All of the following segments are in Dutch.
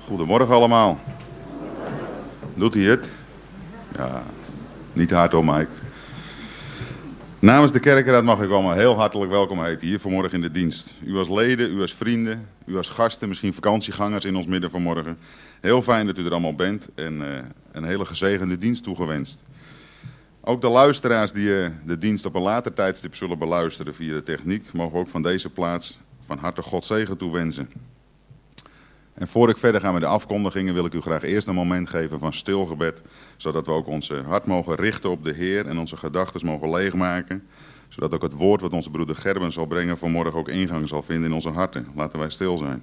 Goedemorgen allemaal. Doet hij het? Ja, niet te hard hoor, Mike. Namens de kerkenraad mag ik allemaal heel hartelijk welkom heten hier vanmorgen in de dienst. U als leden, u als vrienden, u als gasten, misschien vakantiegangers in ons midden vanmorgen. Heel fijn dat u er allemaal bent en een hele gezegende dienst toegewenst. Ook de luisteraars die de dienst op een later tijdstip zullen beluisteren via de techniek, mogen we ook van deze plaats van harte God zegen toewensen. En voor ik verder ga met de afkondigingen wil ik u graag eerst een moment geven van stilgebed, zodat we ook ons hart mogen richten op de Heer en onze gedachten mogen leegmaken, zodat ook het woord wat onze broeder Gerben zal brengen vanmorgen ook ingang zal vinden in onze harten. Laten wij stil zijn.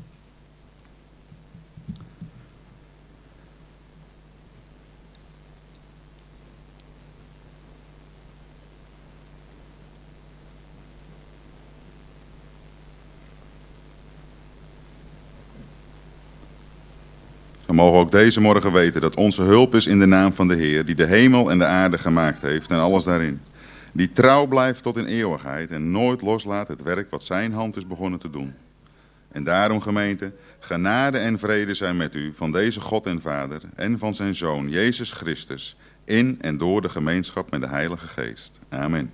We mogen ook deze morgen weten dat onze hulp is in de naam van de Heer, die de hemel en de aarde gemaakt heeft en alles daarin. Die trouw blijft tot in eeuwigheid en nooit loslaat het werk wat zijn hand is begonnen te doen. En daarom, gemeente, genade en vrede zijn met u van deze God en Vader en van zijn Zoon, Jezus Christus, in en door de gemeenschap met de Heilige Geest. Amen.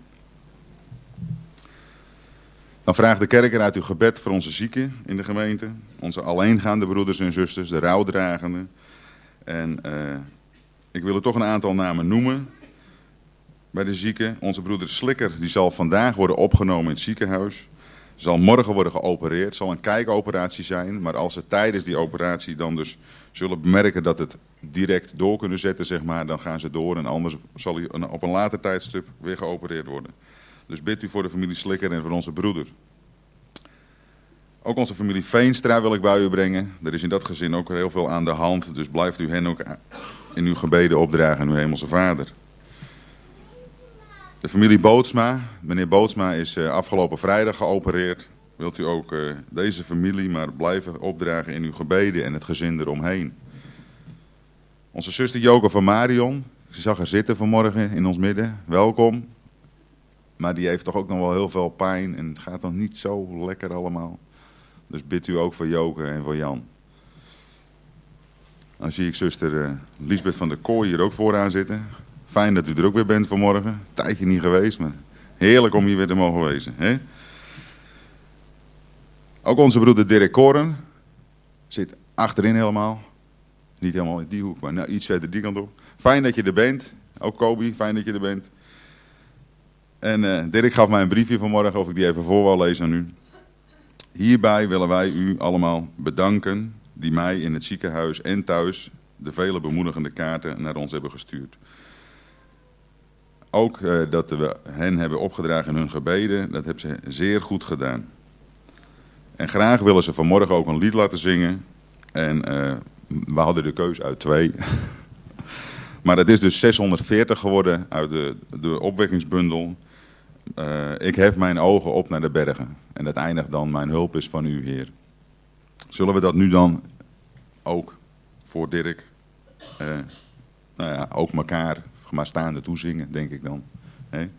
Dan vraagt de kerker uw gebed voor onze zieken in de gemeente, onze alleengaande broeders en zusters, de rouwdragenden. En ik wil er toch een aantal namen noemen bij de zieken. Onze broeder Slikker, die zal vandaag worden opgenomen in het ziekenhuis. Zal morgen worden geopereerd, zal een kijkoperatie zijn. Maar als ze tijdens die operatie dan dus zullen bemerken dat het direct door kunnen zetten, zeg maar, dan gaan ze door. En anders zal hij op een later tijdstip weer geopereerd worden. Dus bid u voor de familie Slikker en voor onze broeder. Ook onze familie Veenstra wil ik bij u brengen. Er is in dat gezin ook heel veel aan de hand. Dus blijft u hen ook in uw gebeden opdragen aan uw hemelse Vader. De familie Bootsma. Meneer Bootsma is afgelopen vrijdag geopereerd. Wilt u ook deze familie maar blijven opdragen in uw gebeden en het gezin eromheen. Onze zuster Joke van Marion. Ze zag er zitten vanmorgen in ons midden. Welkom. Maar die heeft toch ook nog wel heel veel pijn en het gaat nog niet zo lekker allemaal. Dus bid u ook voor Joke en voor Jan. Dan zie ik zuster Liesbeth van der Kooi hier ook vooraan zitten. Fijn dat u er ook weer bent vanmorgen. Tijdje niet geweest, maar heerlijk om hier weer te mogen wezen. Hè? Ook onze broeder Dirk Koren zit achterin helemaal. Niet helemaal in die hoek, maar nou, iets verder die kant op. Fijn dat je er bent. Ook Kobi, fijn dat je er bent. En Dirk gaf mij een briefje vanmorgen of ik die even voor wil lezen aan u. Hierbij willen wij u allemaal bedanken die mij in het ziekenhuis en thuis de vele bemoedigende kaarten naar ons hebben gestuurd. Ook dat we hen hebben opgedragen in hun gebeden, dat hebben ze zeer goed gedaan. En graag willen ze vanmorgen ook een lied laten zingen. En we hadden de keus uit 2. Maar het is dus 640 geworden uit de opwekkingsbundel. Ik hef mijn ogen op naar de bergen. En dat eindigt dan, mijn hulp is van u, Heer. Zullen we dat nu dan ook voor Dirk, ook elkaar maar staande toezingen, denk ik dan. Hè?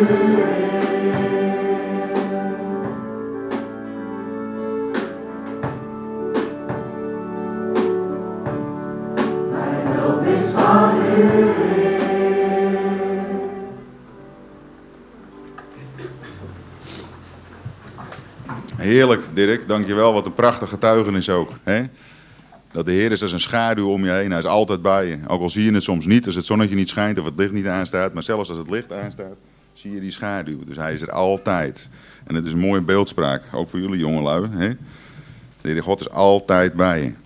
Heerlijk, Dirk. Dankjewel. Wat een prachtig getuigenis ook. Hè? Dat de Heer is als een schaduw om je heen. Hij is altijd bij je. Ook al zie je het soms niet, als het zonnetje niet schijnt of het licht niet aanstaat. Maar zelfs als het licht aanstaat, zie je die schaduw. Dus hij is er altijd. En het is een mooie beeldspraak. Ook voor jullie jongelui. Hè? De Heer God is altijd bij je.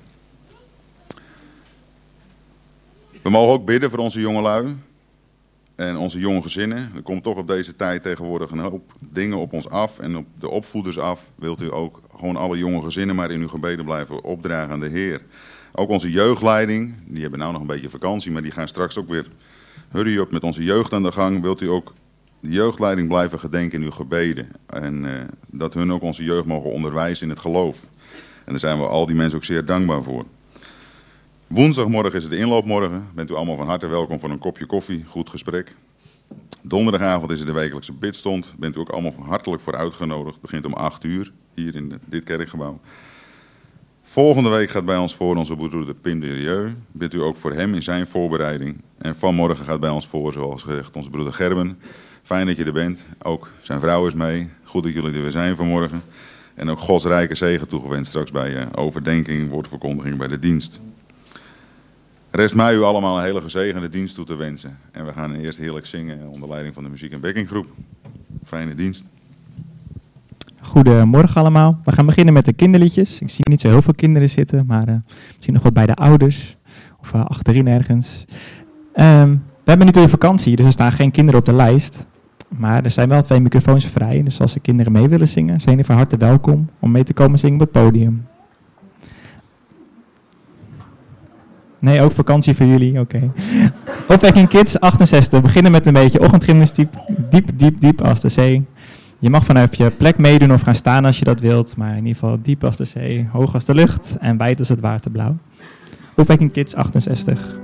We mogen ook bidden voor onze jongelui. En onze jonge gezinnen. Er komt toch op deze tijd tegenwoordig een hoop dingen op ons af. En op de opvoeders af. Wilt u ook gewoon alle jonge gezinnen maar in uw gebeden blijven opdragen aan de Heer. Ook onze jeugdleiding. Die hebben nou nog een beetje vakantie. Maar die gaan straks ook weer hurry up met onze jeugd aan de gang. Wilt u ook de jeugdleiding blijven gedenken in uw gebeden. En dat hun ook onze jeugd mogen onderwijzen in het geloof. En daar zijn we al die mensen ook zeer dankbaar voor. Woensdagmorgen is het de inloopmorgen. Bent u allemaal van harte welkom voor een kopje koffie, goed gesprek. Donderdagavond is het de wekelijkse bidstond. Bent u ook allemaal hartelijk voor uitgenodigd. Het begint om 8 uur hier in dit kerkgebouw. Volgende week gaat bij ons voor onze broeder Pim de Rieu. Bent u ook voor hem in zijn voorbereiding. En vanmorgen gaat bij ons voor, zoals gezegd, onze broeder Gerben. Fijn dat je er bent. Ook zijn vrouw is mee. Goed dat jullie er weer zijn vanmorgen. En ook Gods rijke zegen toegewenst straks bij overdenking, woordverkondiging bij de dienst. Rest mij u allemaal een hele gezegende dienst toe te wensen. En we gaan eerst heerlijk zingen onder leiding van de muziek- en backinggroep. Fijne dienst. Goedemorgen allemaal. We gaan beginnen met de kinderliedjes. Ik zie niet zo heel veel kinderen zitten, maar misschien nog wat bij de ouders. Of achterin ergens. We hebben natuurlijk vakantie, dus er staan geen kinderen op de lijst. Maar er zijn wel 2 microfoons vrij. Dus als er kinderen mee willen zingen, zijn jullie van harte welkom om mee te komen zingen op het podium. Nee, ook vakantie voor jullie, oké. Opwekking Kids 68. We beginnen met een beetje ochtendgymnastiek. Diep, diep, diep als de zee. Je mag vanaf je plek meedoen of gaan staan als je dat wilt. Maar in ieder geval diep als de zee, hoog als de lucht en wijd als het waterblauw. Opwekking Kids 68.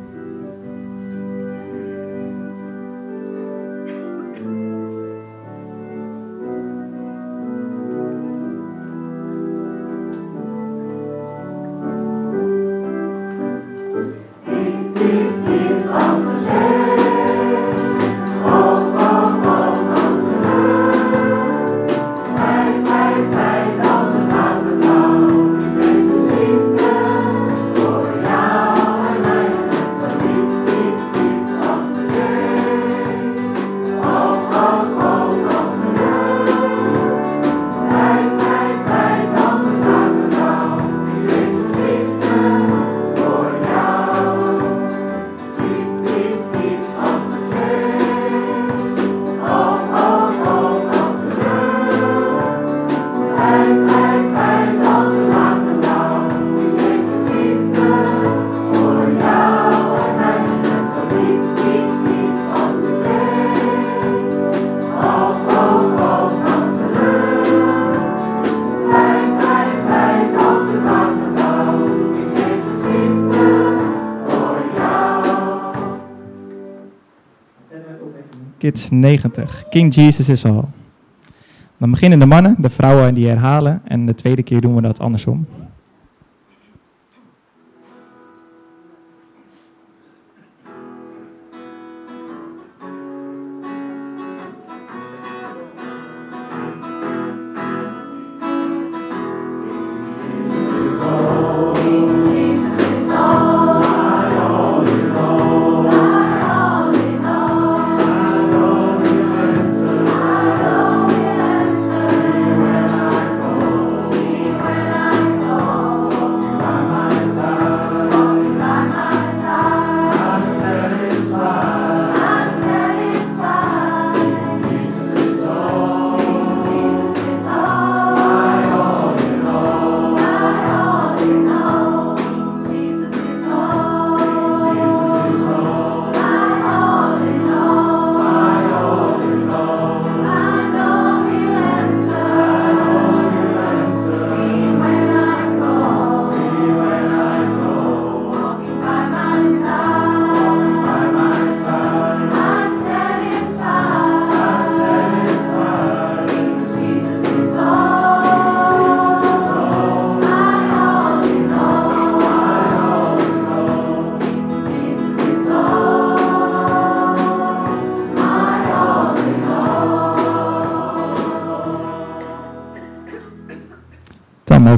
Kids 90. King Jesus is all. Dan beginnen de mannen, de vrouwen die herhalen. En de tweede keer doen we dat andersom. When I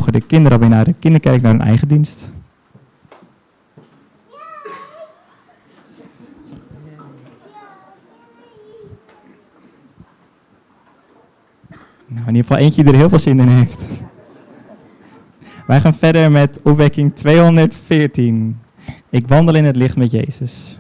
mogen de kinderen alweer naar de kinderkerk, naar hun eigen dienst. Nou, in ieder geval eentje die er heel veel zin in heeft. Wij gaan verder met opwekking 214. Ik wandel in het licht met Jezus.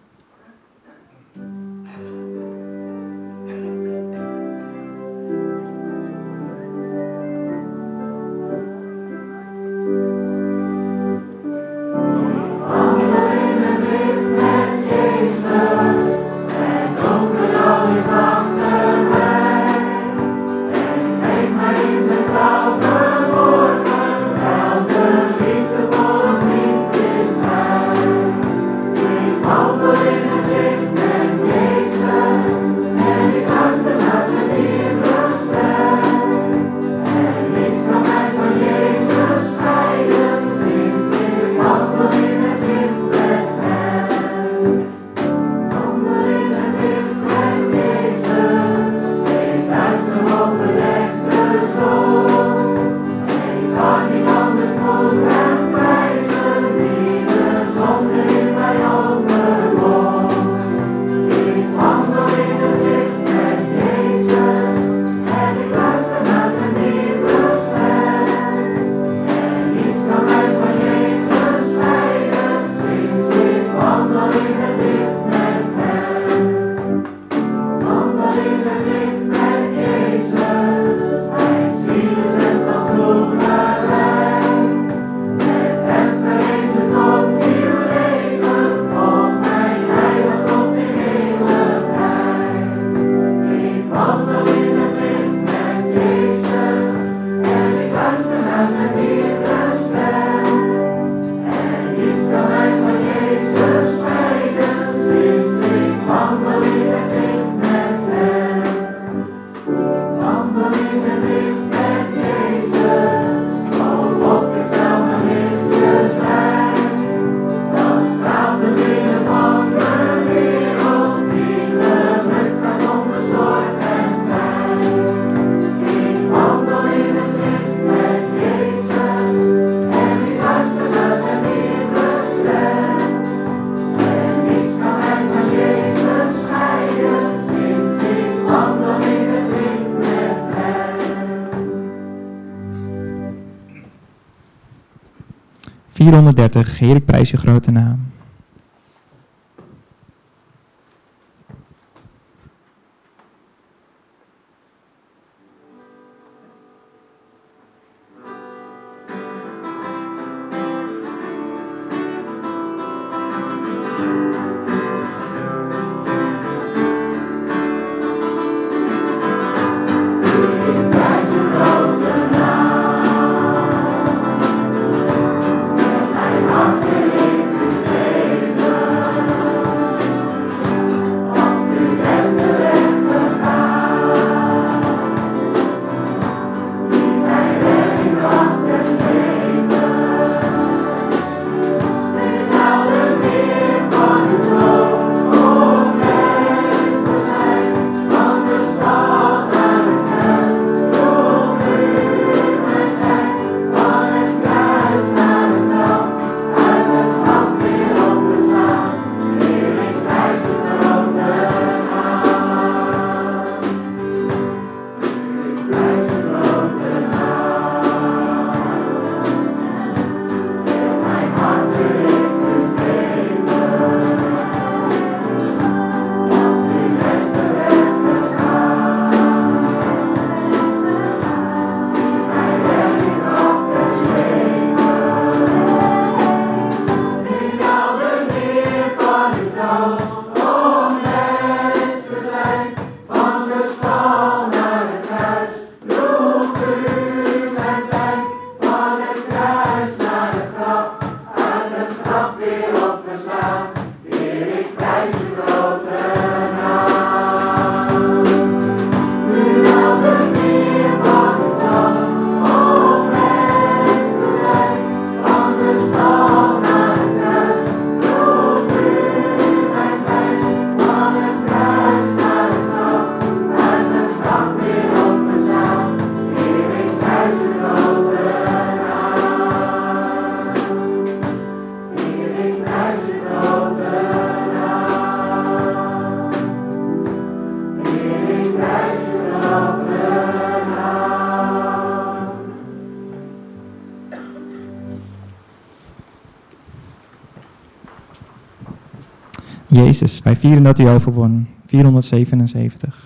Heer, ik prijs uw grote naam. Today Jezus, wij vieren dat u overwon. 477.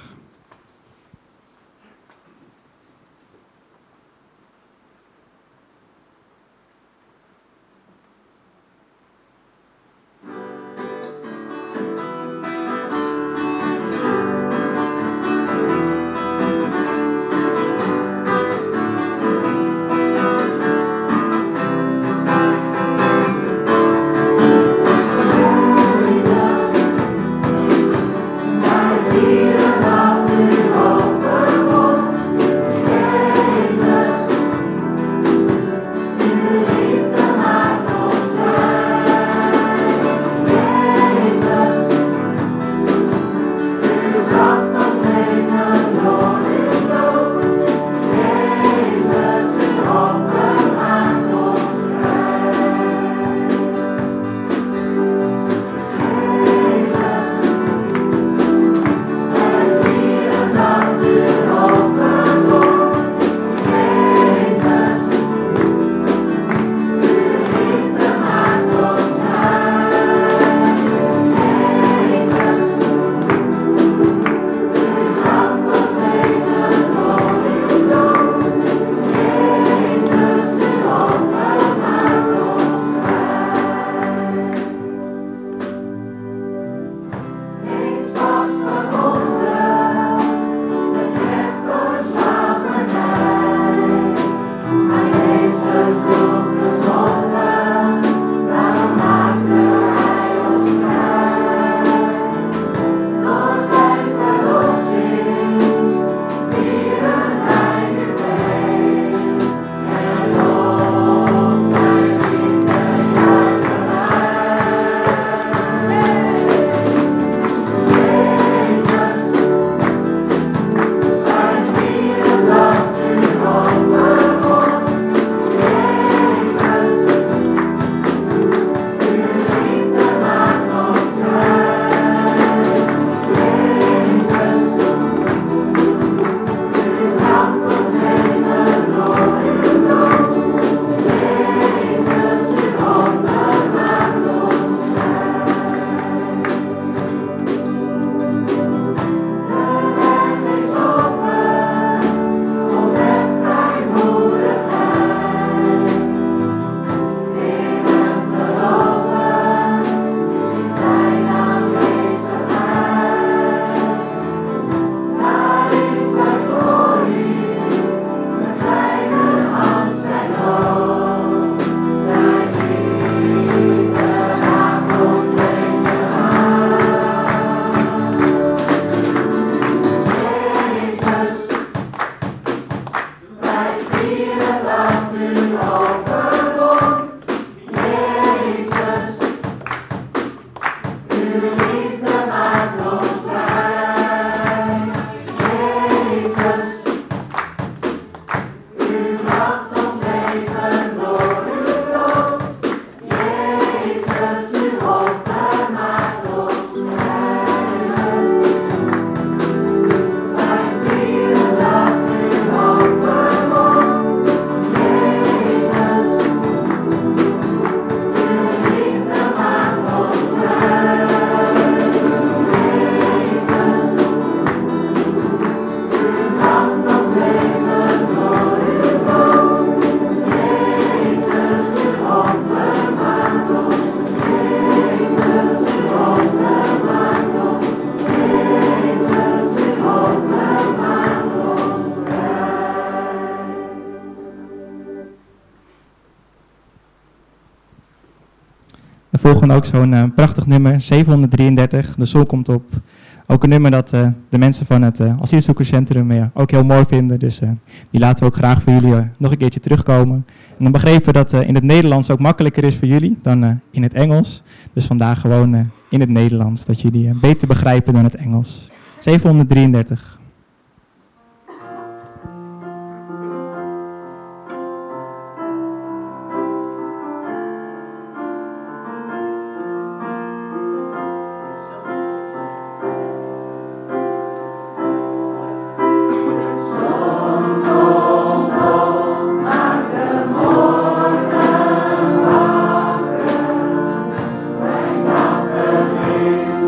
We volgen ook zo'n prachtig nummer, 733, De Zon Komt Op. Ook een nummer dat de mensen van het asielzoekerscentrum ook heel mooi vinden. Dus die laten we ook graag voor jullie nog een keertje terugkomen. En dan begrepen we dat in het Nederlands ook makkelijker is voor jullie dan in het Engels. Dus vandaag gewoon in het Nederlands, dat jullie beter begrijpen dan het Engels. 733. Mijn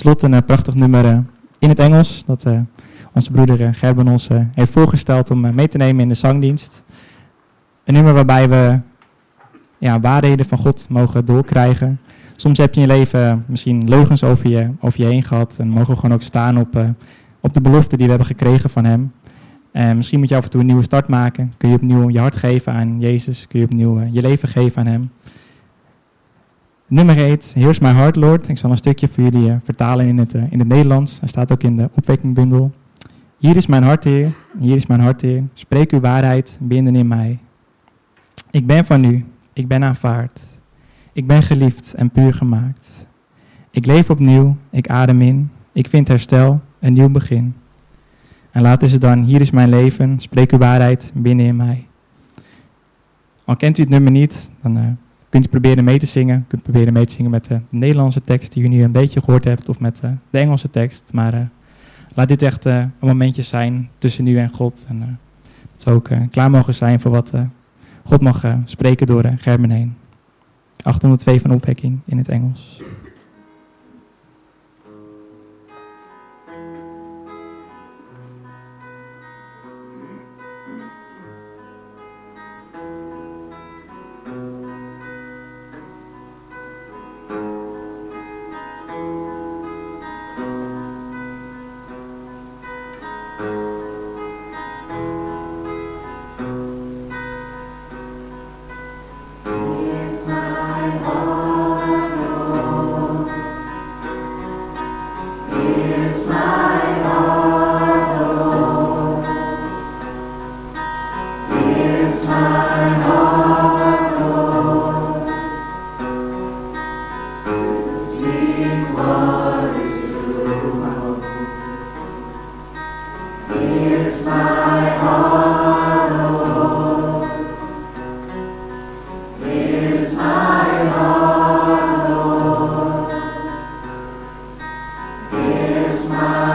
slot een prachtig nummer in het Engels, dat onze broeder Gerben ons heeft voorgesteld om mee te nemen in de zangdienst. Een nummer waarbij we waarheden van God mogen doorkrijgen. Soms heb je in je leven misschien leugens over je heen gehad en mogen we gewoon ook staan op de belofte die we hebben gekregen van hem. En misschien moet je af en toe een nieuwe start maken. Kun je opnieuw je hart geven aan Jezus, kun je opnieuw je leven geven aan hem. Het nummer heet Here's My Heart, Lord. Ik zal een stukje voor jullie vertalen in het Nederlands. Hij staat ook in de opwekkingbundel. Hier is mijn hart, Heer. Hier is mijn hart, Heer. Spreek uw waarheid binnen in mij. Ik ben van u. Ik ben aanvaard. Ik ben geliefd en puur gemaakt. Ik leef opnieuw. Ik adem in. Ik vind herstel. Een nieuw begin. En laten ze dan, hier is mijn leven. Spreek uw waarheid binnen in mij. Al kent u het nummer niet, dan kunt u proberen mee te zingen. Kunt proberen mee te zingen met de Nederlandse tekst die u nu een beetje gehoord hebt. Of met de Engelse tekst. Maar laat dit echt een momentje zijn tussen u en God. En dat we ook klaar mogen zijn voor wat God mag spreken door Gerben heen. 802 van opwekking in het Engels. Here's my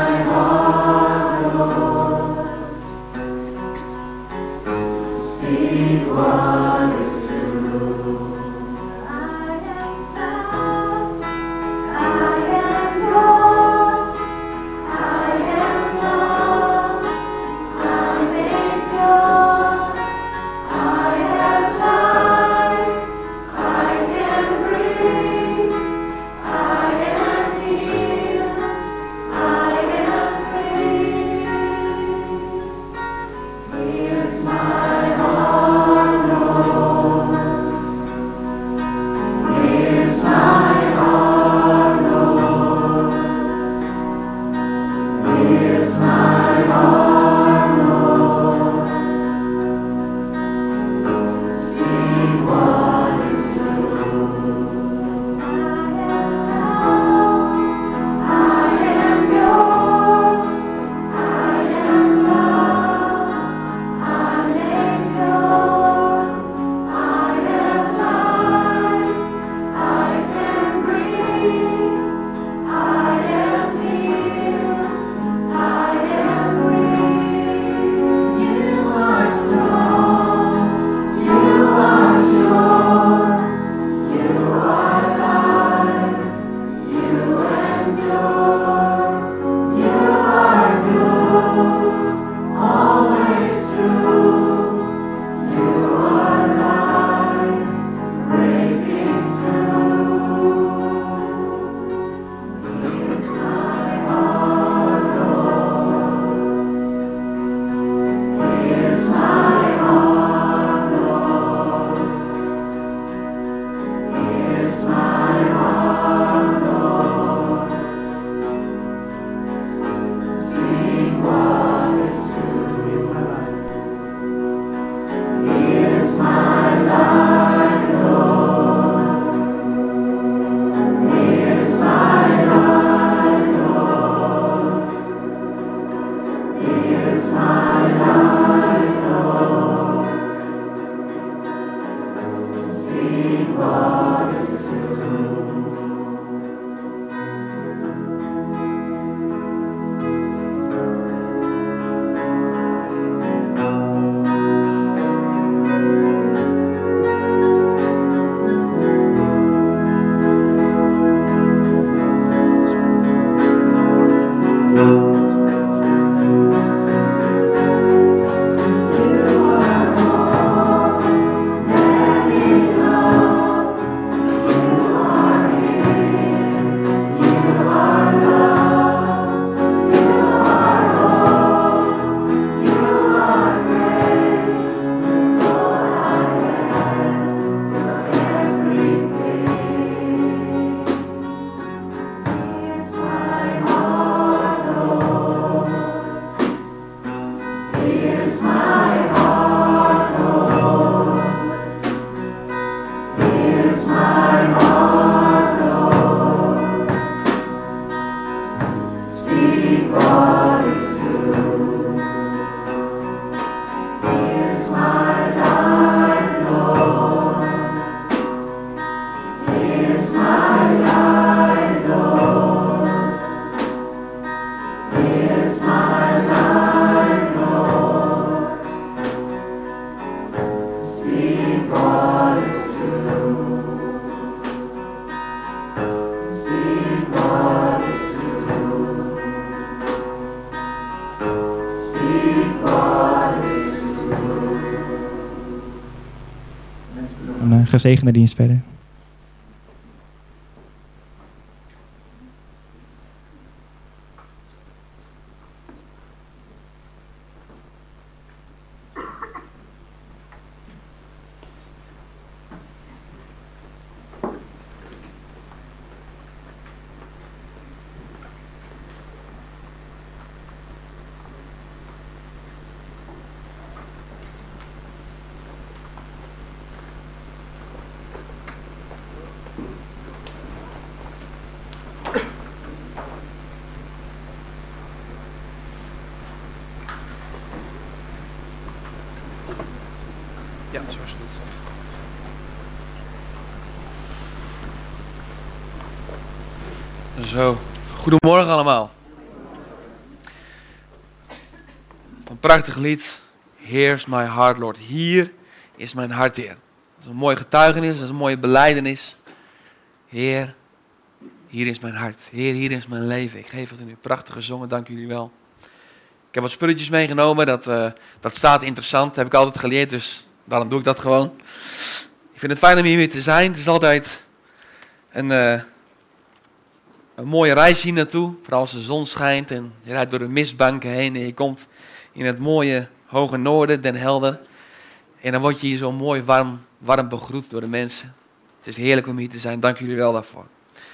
Een gezegende dienst verder. Ja, zo is het. Zo, goedemorgen allemaal. Een prachtig lied. Here's my heart, Lord. Hier is mijn hart, Heer. Dat is een mooie getuigenis, dat is een mooie belijdenis. Heer, hier is mijn hart. Heer, hier is mijn leven. Ik geef het in uw prachtige zongen, dank jullie wel. Ik heb wat spulletjes meegenomen, dat staat interessant. Dat heb ik altijd geleerd, dus daarom doe ik dat gewoon. Ik vind het fijn om hier weer te zijn. Het is altijd een mooie reis hier naartoe. Vooral als de zon schijnt en je rijdt door de mistbanken heen en je komt in het mooie hoge noorden, Den Helder. En dan word je hier zo mooi warm begroet door de mensen. Het is heerlijk om hier te zijn. Dank jullie wel daarvoor.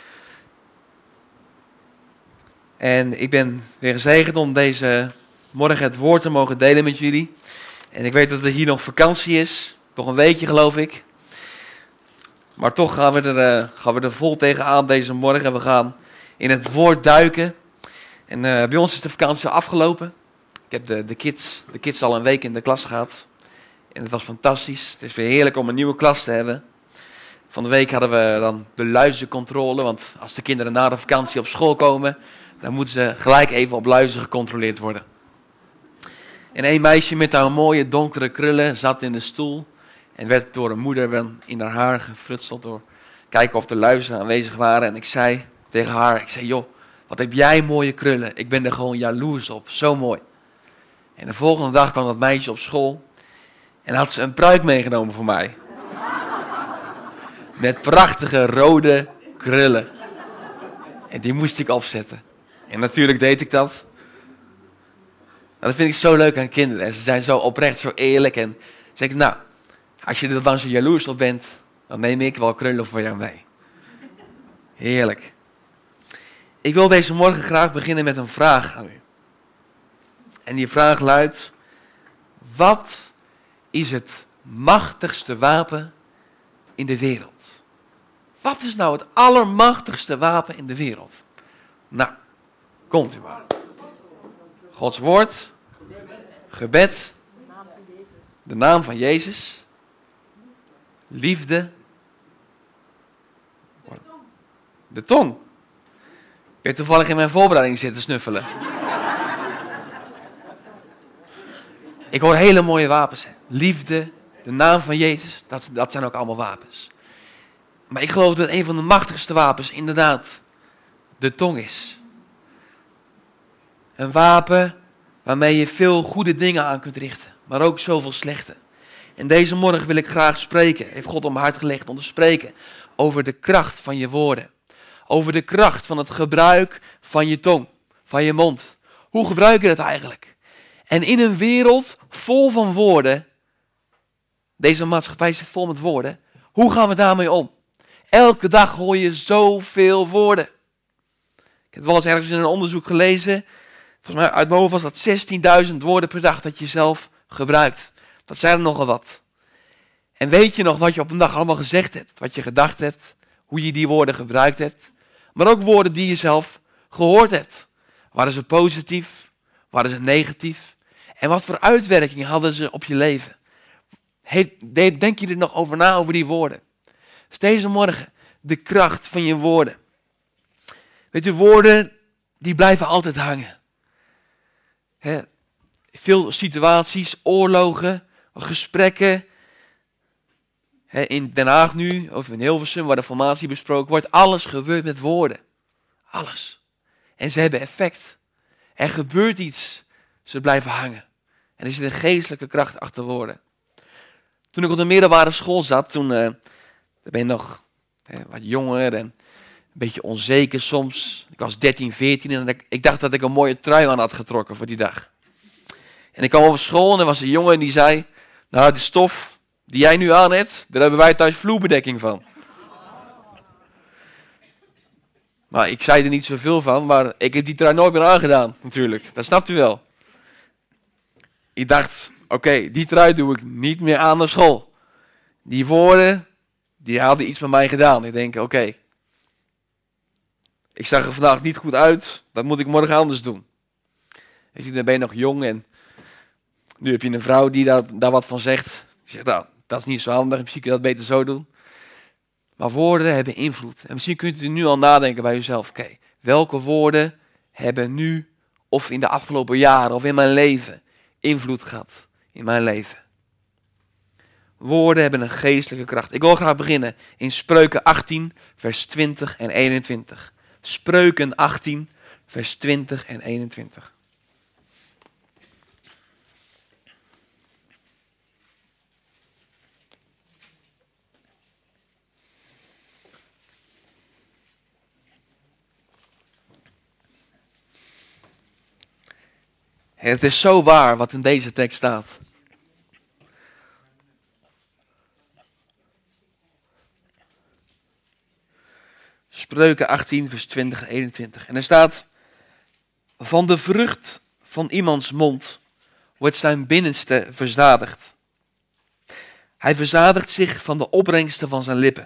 En ik ben weer gezegend om deze morgen het woord te mogen delen met jullie. En ik weet dat er hier nog vakantie is. Nog een weekje geloof ik. Maar toch gaan we er vol tegenaan deze morgen. We gaan in het woord duiken. En bij ons is de vakantie afgelopen. Ik heb de kids al een week in de klas gehad. En het was fantastisch. Het is weer heerlijk om een nieuwe klas te hebben. Van de week hadden we dan de luizencontrole. Want als de kinderen na de vakantie op school komen, dan moeten ze gelijk even op luizen gecontroleerd worden. En een meisje met haar mooie donkere krullen zat in de stoel. En werd door een moeder in haar haar gefrutseld door kijken of de luizen aanwezig waren. En ik zei tegen haar, joh, wat heb jij mooie krullen. Ik ben er gewoon jaloers op, zo mooi. En de volgende dag kwam dat meisje op school. En had ze een pruik meegenomen voor mij. Met prachtige rode krullen. En die moest ik opzetten. En natuurlijk deed ik dat. En dat vind ik zo leuk aan kinderen. En ze zijn zo oprecht, zo eerlijk. En zeg ik, nou, als je er dan zo jaloers op bent, dan neem ik wel krullen voor jou mee. Heerlijk. Ik wil deze morgen graag beginnen met een vraag aan u. En die vraag luidt, wat is het machtigste wapen in de wereld? Wat is nou het allermachtigste wapen in de wereld? Nou, komt u maar. Gods woord, gebed, de naam van Jezus, liefde, de tong. Ik heb toevallig in mijn voorbereiding zitten snuffelen. Ik hoor hele mooie wapens. Liefde, de naam van Jezus, dat zijn ook allemaal wapens. Maar ik geloof dat een van de machtigste wapens inderdaad de tong is. Een wapen waarmee je veel goede dingen aan kunt richten, maar ook zoveel slechte. En deze morgen wil ik graag spreken, heeft God op mijn hart gelegd om te spreken over de kracht van je woorden. Over de kracht van het gebruik van je tong, van je mond. Hoe gebruik je dat eigenlijk? En in een wereld vol van woorden, deze maatschappij zit vol met woorden, hoe gaan we daarmee om? Elke dag hoor je zoveel woorden. Ik heb wel eens ergens in een onderzoek gelezen, volgens mij uit mijn hoofd was dat 16.000 woorden per dag dat je zelf gebruikt. Dat zijn er nogal wat. En weet je nog wat je op een dag allemaal gezegd hebt, wat je gedacht hebt, hoe je die woorden gebruikt hebt, maar ook woorden die je zelf gehoord hebt. Waren ze positief? Waren ze negatief? En wat voor uitwerking hadden ze op je leven? Denk je er nog over na, over die woorden? Dus deze morgen, de kracht van je woorden. Weet u, woorden, die blijven altijd hangen. Veel situaties, oorlogen, gesprekken. In Den Haag nu, of in Hilversum, waar de formatie besproken wordt. Alles gebeurt met woorden. Alles. En ze hebben effect. Er gebeurt iets. Ze blijven hangen. En er zit een geestelijke kracht achter woorden. Toen ik op de middelbare school zat, toen ben ik nog wat jonger en een beetje onzeker soms. Ik was 13, 14 en ik dacht dat ik een mooie trui aan had getrokken voor die dag. En ik kwam op school en er was een jongen die zei, nou de stof die jij nu aan hebt, daar hebben wij thuis vloerbedekking van. Maar ik zei er niet zoveel van, maar ik heb die trui nooit meer aangedaan natuurlijk. Dat snapt u wel. Ik dacht, oké, die trui doe ik niet meer aan naar school. Die woorden, die hadden iets met mij gedaan. Ik denk, oké, ik zag er vandaag niet goed uit, dat moet ik morgen anders doen. Weet je, dan ben je nog jong en nu heb je een vrouw die daar wat van zegt. Die zegt, nou, dat is niet zo handig, misschien kun je dat beter zo doen. Maar woorden hebben invloed. En misschien kunt u nu al nadenken bij uzelf, oké, welke woorden hebben nu of in de afgelopen jaren of in mijn leven invloed gehad in mijn leven? Woorden hebben een geestelijke kracht. Ik wil graag beginnen in Spreuken 18, vers 20 en 21. Spreuken 18, vers 20 en 21. Het is zo waar wat in deze tekst staat. Spreuken 18, vers 20 en 21. En er staat, van de vrucht van iemands mond wordt zijn binnenste verzadigd. Hij verzadigt zich van de opbrengsten van zijn lippen.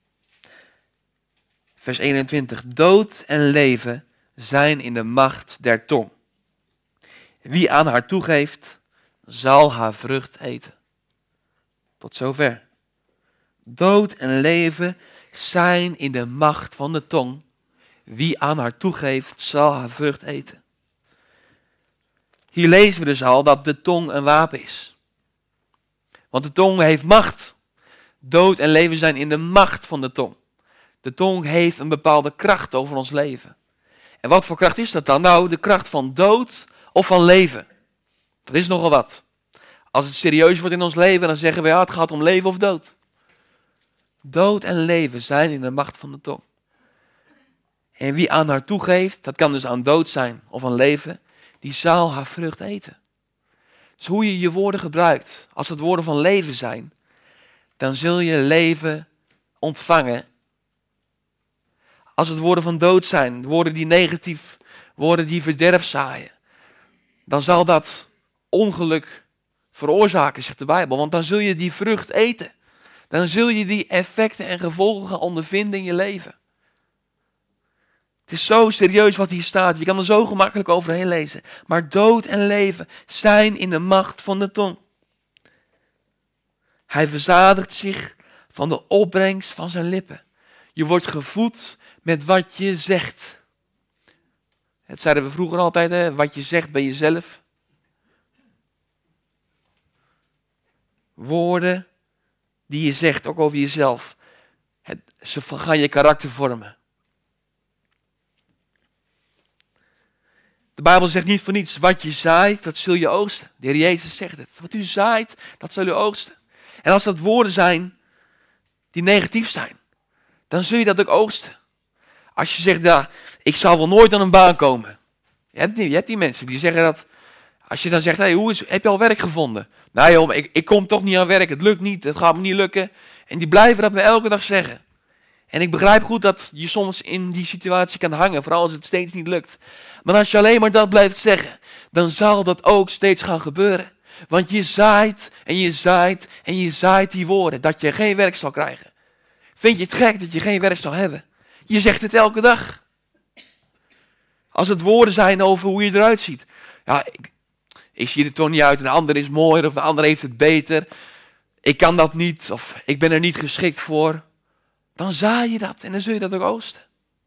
Vers 21. Dood en leven zijn in de macht der tong. Wie aan haar toegeeft, zal haar vrucht eten. Tot zover. Dood en leven zijn in de macht van de tong. Wie aan haar toegeeft, zal haar vrucht eten. Hier lezen we dus al dat de tong een wapen is. Want de tong heeft macht. Dood en leven zijn in de macht van de tong. De tong heeft een bepaalde kracht over ons leven. En wat voor kracht is dat dan? Nou, de kracht van dood of van leven. Dat is nogal wat. Als het serieus wordt in ons leven, dan zeggen we, ja, het gaat om leven of dood. Dood en leven zijn in de macht van de tong. En wie aan haar toegeeft, dat kan dus aan dood zijn of aan leven, die zal haar vrucht eten. Dus hoe je je woorden gebruikt, als het woorden van leven zijn, dan zul je leven ontvangen. Als het woorden van dood zijn, woorden die negatief, woorden die verderf zaaien, dan zal dat ongeluk veroorzaken, zegt de Bijbel. Want dan zul je die vrucht eten. Dan zul je die effecten en gevolgen gaan ondervinden in je leven. Het is zo serieus wat hier staat. Je kan er zo gemakkelijk overheen lezen. Maar dood en leven zijn in de macht van de tong. Hij verzadigt zich van de opbrengst van zijn lippen. Je wordt gevoed met wat je zegt. Dat zeiden we vroeger altijd, hè? Wat je zegt bij jezelf. Woorden die je zegt, ook over jezelf. Ze gaan je karakter vormen. De Bijbel zegt niet voor niets, wat je zaait, dat zul je oogsten. De Heer Jezus zegt het. Wat u zaait, dat zul je oogsten. En als dat woorden zijn die negatief zijn, dan zul je dat ook oogsten. Als je zegt, ja, ik zal wel nooit aan een baan komen. Je hebt die mensen die zeggen dat. Als je dan zegt, hey, heb je al werk gevonden? Nou joh, ik kom toch niet aan werk, het lukt niet, het gaat me niet lukken. En die blijven dat me elke dag zeggen. En ik begrijp goed dat je soms in die situatie kan hangen, vooral als het steeds niet lukt. Maar als je alleen maar dat blijft zeggen, dan zal dat ook steeds gaan gebeuren. Want je zaait en je zaait en je zaait die woorden, dat je geen werk zal krijgen. Vind je het gek dat je geen werk zal hebben? Je zegt het elke dag. Als het woorden zijn over hoe je eruit ziet. Ja, ik zie er toch niet uit. Een ander is mooier of de ander heeft het beter. Ik kan dat niet of ik ben er niet geschikt voor. Dan zaai je dat en dan zul je dat ook oogsten.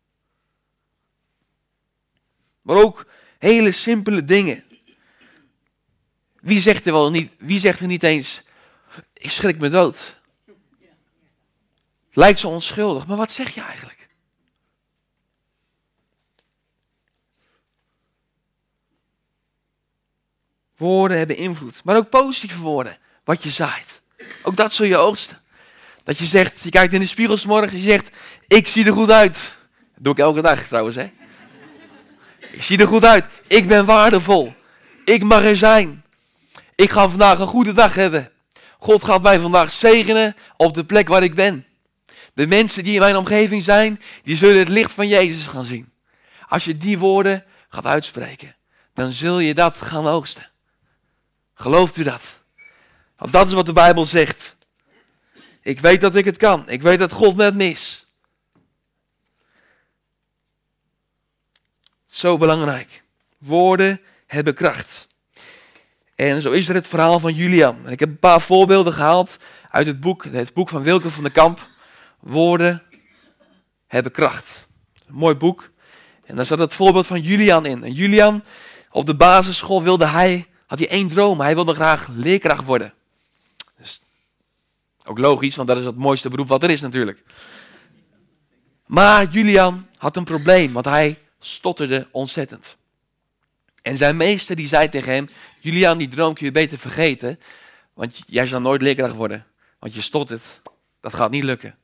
Maar ook hele simpele dingen. Wie zegt er niet eens, ik schrik me dood. Lijkt zo onschuldig, maar wat zeg je eigenlijk? Woorden hebben invloed, maar ook positieve woorden, wat je zaait. Ook dat zul je oogsten. Dat je zegt, je kijkt in de spiegel 's morgens, je zegt, ik zie er goed uit. Dat doe ik elke dag trouwens, hè. Ik zie er goed uit, ik ben waardevol. Ik mag er zijn. Ik ga vandaag een goede dag hebben. God gaat mij vandaag zegenen op de plek waar ik ben. De mensen die in mijn omgeving zijn, die zullen het licht van Jezus gaan zien. Als je die woorden gaat uitspreken, dan zul je dat gaan oogsten. Gelooft u dat? Want dat is wat de Bijbel zegt. Ik weet dat ik het kan. Ik weet dat God met me is. Zo belangrijk. Woorden hebben kracht. En zo is er het verhaal van Julian. En ik heb een paar voorbeelden gehaald uit het boek van Wilke van der Kamp. Woorden hebben kracht. Een mooi boek. En daar zat het voorbeeld van Julian in. En Julian, op de basisschool had hij één droom. Hij wilde graag leerkracht worden. Dus, ook logisch, want dat is het mooiste beroep wat er is natuurlijk. Maar Julian had een probleem, want hij stotterde ontzettend. En zijn meester die zei tegen hem, Julian, die droom kun je beter vergeten, want jij zal nooit leerkracht worden. Want je stottert, dat gaat niet lukken.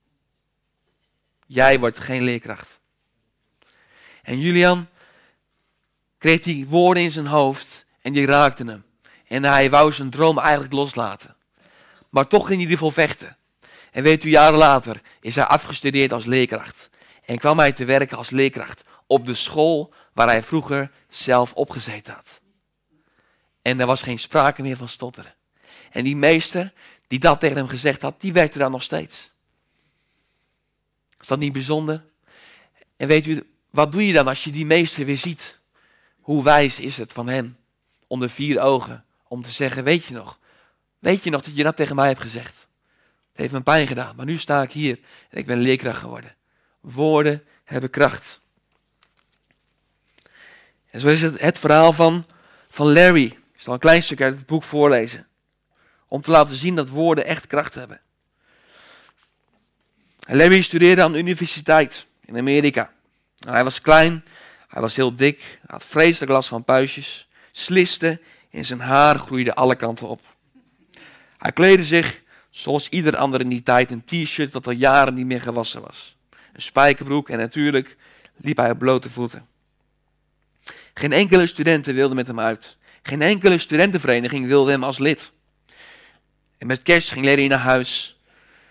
Jij wordt geen leerkracht. En Julian kreeg die woorden in zijn hoofd en die raakten hem. En hij wou zijn droom eigenlijk loslaten. Maar toch ging hij ervoor vechten. En weet u, jaren later is hij afgestudeerd als leerkracht. En kwam hij te werken als leerkracht op de school waar hij vroeger zelf opgezeten had. En er was geen sprake meer van stotteren. En die meester die dat tegen hem gezegd had, die werkte daar nog steeds. Is dat niet bijzonder? En weet u, wat doe je dan als je die meester weer ziet? Hoe wijs is het van hem om de 4 ogen om te zeggen, weet je nog dat je dat tegen mij hebt gezegd? Het heeft me pijn gedaan, maar nu sta ik hier en ik ben leerkracht geworden. Woorden hebben kracht. En zo is het verhaal van Larry. Ik zal een klein stuk uit het boek voorlezen. Om te laten zien dat woorden echt kracht hebben. Larry studeerde aan de universiteit in Amerika. Hij was klein, hij was heel dik, hij had vreselijk last van puistjes, sliste en zijn haar groeide alle kanten op. Hij kleedde zich zoals ieder ander in die tijd, een t-shirt dat al jaren niet meer gewassen was. Een spijkerbroek en natuurlijk liep hij op blote voeten. Geen enkele studenten wilde met hem uit. Geen enkele studentenvereniging wilde hem als lid. En met kerst ging Larry naar huis.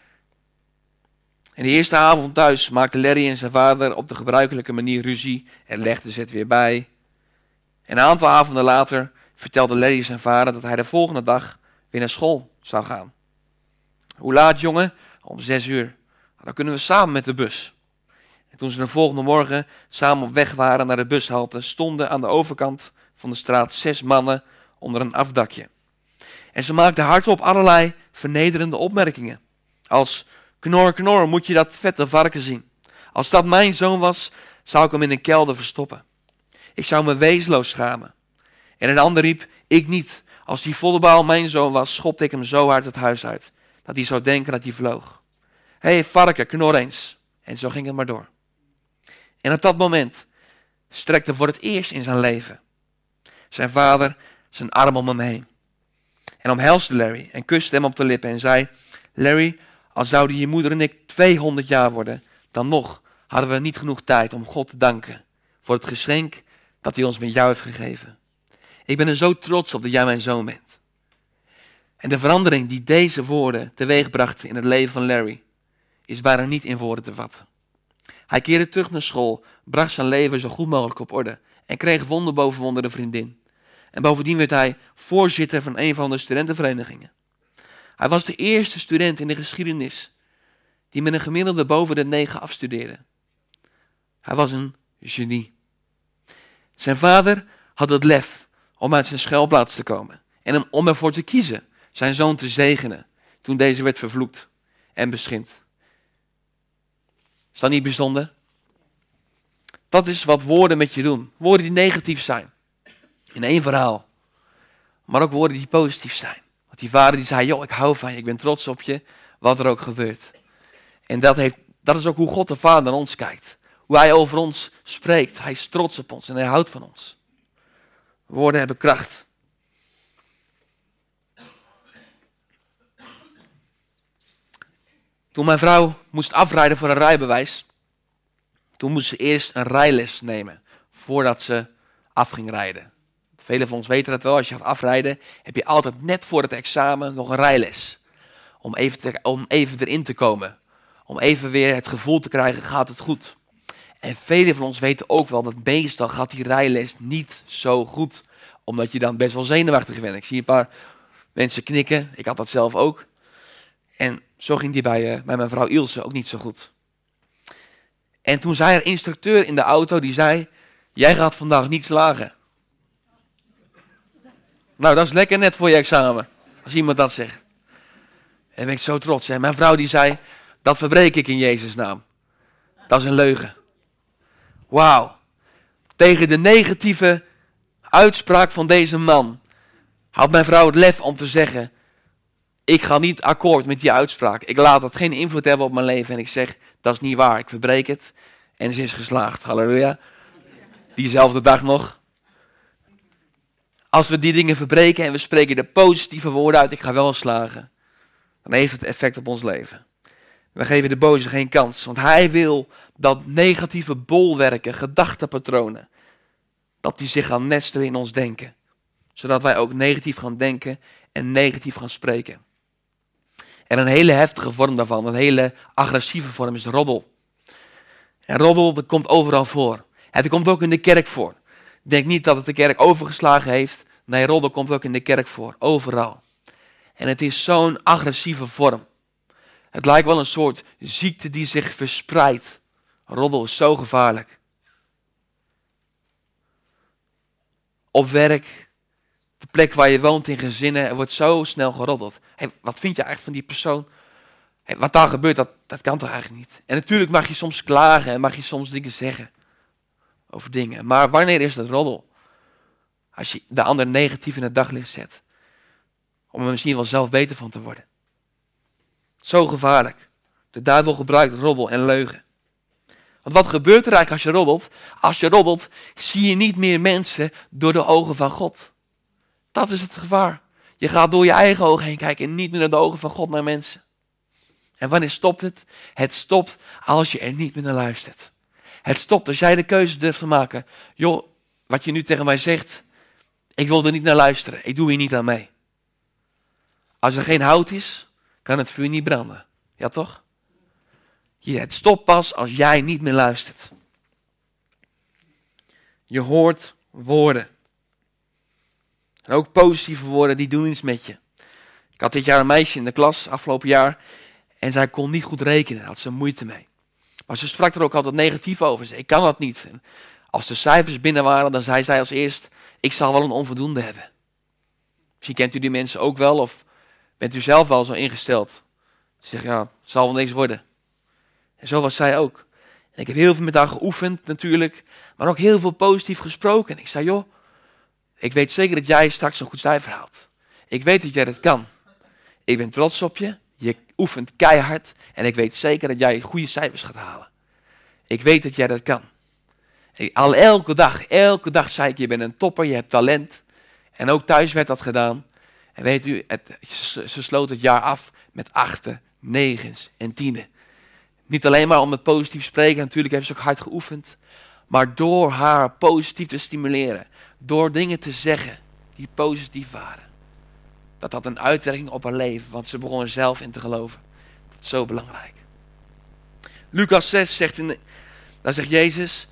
En de eerste avond thuis maakten Larry en zijn vader op de gebruikelijke manier ruzie en legden ze het weer bij. En een aantal avonden later vertelde Larry zijn vader dat hij de volgende dag weer naar school zou gaan. Hoe laat, jongen? Om 6 uur. Dan kunnen we samen met de bus. En toen ze de volgende morgen samen op weg waren naar de bushalte, stonden aan de overkant van de straat 6 mannen onder een afdakje. En ze maakten hardop allerlei vernederende opmerkingen. Als, knor, knor, moet je dat vette varken zien. Als dat mijn zoon was, zou ik hem in een kelder verstoppen. Ik zou me wezenloos schamen. En een ander riep, ik niet. Als die vollebouw mijn zoon was, schopte ik hem zo hard het huis uit, dat hij zou denken dat hij vloog. Hé, varken, knor eens. En zo ging het maar door. En op dat moment strekte voor het eerst in zijn leven zijn vader zijn arm om hem heen. En omhelsde Larry en kuste hem op de lippen en zei, Larry, al zouden je moeder en ik 200 jaar worden, dan nog hadden we niet genoeg tijd om God te danken voor het geschenk dat hij ons met jou heeft gegeven. Ik ben er zo trots op dat jij mijn zoon bent. En de verandering die deze woorden teweeg brachten in het leven van Larry is bijna niet in woorden te vatten. Hij keerde terug naar school, bracht zijn leven zo goed mogelijk op orde en kreeg wonder boven wonder een vriendin. En bovendien werd hij voorzitter van een van de studentenverenigingen. Hij was de eerste student in de geschiedenis die met een gemiddelde boven de 9 afstudeerde. Hij was een genie. Zijn vader had het lef om uit zijn schuilplaats te komen. En om ervoor te kiezen zijn zoon te zegenen toen deze werd vervloekt en beschimpt. Is dat niet bijzonder? Dat is wat woorden met je doen. Woorden die negatief zijn. In één verhaal. Maar ook woorden die positief zijn. Want die vader die zei, joh, ik hou van je, ik ben trots op je, wat er ook gebeurt. En dat is ook hoe God de Vader naar ons kijkt. Hoe hij over ons spreekt. Hij is trots op ons en hij houdt van ons. Woorden hebben kracht. Toen mijn vrouw moest afrijden voor een rijbewijs, toen moest ze eerst een rijles nemen voordat ze af ging rijden. Velen van ons weten dat wel, als je gaat afrijden, heb je altijd net voor het examen nog een rijles. Om even erin te komen. Om even weer het gevoel te krijgen, gaat het goed? En velen van ons weten ook wel dat meestal gaat die rijles niet zo goed. Omdat je dan best wel zenuwachtig bent. Ik zie een paar mensen knikken, ik had dat zelf ook. En zo ging die bij mijn vrouw Ilse ook niet zo goed. En toen zei er instructeur in de auto, die zei, jij gaat vandaag niet slagen. Nou, dat is lekker net voor je examen, als iemand dat zegt. En dan ben ik zo trots. En mijn vrouw die zei, dat verbreek ik in Jezus' naam. Dat is een leugen. Wauw. Tegen de negatieve uitspraak van deze man had mijn vrouw het lef om te zeggen, ik ga niet akkoord met die uitspraak. Ik laat dat geen invloed hebben op mijn leven. En ik zeg, dat is niet waar. Ik verbreek het. En ze is geslaagd. Halleluja. Diezelfde dag nog. Als we die dingen verbreken en we spreken de positieve woorden uit, ik ga wel slagen, dan heeft het effect op ons leven. We geven de boze geen kans. Want hij wil dat negatieve bolwerken, gedachtepatronen, dat die zich gaan nestelen in ons denken. Zodat wij ook negatief gaan denken en negatief gaan spreken. En een hele heftige vorm daarvan, een hele agressieve vorm is roddel. En roddel, dat komt overal voor. Het komt ook in de kerk voor. Denk niet dat het de kerk overgeslagen heeft. Nee, roddel komt ook in de kerk voor, overal. En het is zo'n agressieve vorm. Het lijkt wel een soort ziekte die zich verspreidt. Roddel is zo gevaarlijk. Op werk, de plek waar je woont in gezinnen, er wordt zo snel geroddeld. Hey, wat vind je eigenlijk van die persoon? Hey, wat daar gebeurt, dat kan toch eigenlijk niet? En natuurlijk mag je soms klagen en mag je soms dingen zeggen over dingen. Maar wanneer is dat roddel? Als je de ander negatief in het daglicht zet. Om er misschien wel zelf beter van te worden. Zo gevaarlijk. De duivel gebruikt roddel en leugen. Want wat gebeurt er eigenlijk als je roddelt? Als je roddelt, zie je niet meer mensen door de ogen van God. Dat is het gevaar. Je gaat door je eigen ogen heen kijken en niet meer naar de ogen van God naar mensen. En wanneer stopt het? Het stopt als je er niet meer naar luistert. Het stopt als jij de keuze durft te maken. Joh, wat je nu tegen mij zegt, ik wil er niet naar luisteren. Ik doe hier niet aan mee. Als er geen hout is, kan het vuur niet branden. Ja toch? Het stopt pas als jij niet meer luistert. Je hoort woorden. En ook positieve woorden, die doen iets met je. Ik had dit jaar een meisje in de klas, afgelopen jaar. En zij kon niet goed rekenen, daar had ze moeite mee. Maar ze sprak er ook altijd negatief over. Ze zei, ik kan dat niet. En als de cijfers binnen waren, dan zei zij als eerst, ik zal wel een onvoldoende hebben. Misschien kent u die mensen ook wel, of bent u zelf wel zo ingesteld. Ze zegt, ja, het zal wel niks worden. En zo was zij ook. En ik heb heel veel met haar geoefend natuurlijk, maar ook heel veel positief gesproken. En ik zei, joh, ik weet zeker dat jij straks een goed cijfer haalt. Ik weet dat jij dat kan. Ik ben trots op je. Je oefent keihard. En ik weet zeker dat jij goede cijfers gaat halen. Ik weet dat jij dat kan. Elke dag zei ik, je bent een topper, je hebt talent. En ook thuis werd dat gedaan. En weet u, ze sloot het jaar af met 8, 9 en 10. Niet alleen maar om het positief spreken, natuurlijk heeft ze ook hard geoefend. Maar door haar positief te stimuleren. Door dingen te zeggen die positief waren. Dat had een uitwerking op haar leven, want ze begon er zelf in te geloven. Dat is zo belangrijk. Lucas 6 zegt, daar zegt Jezus,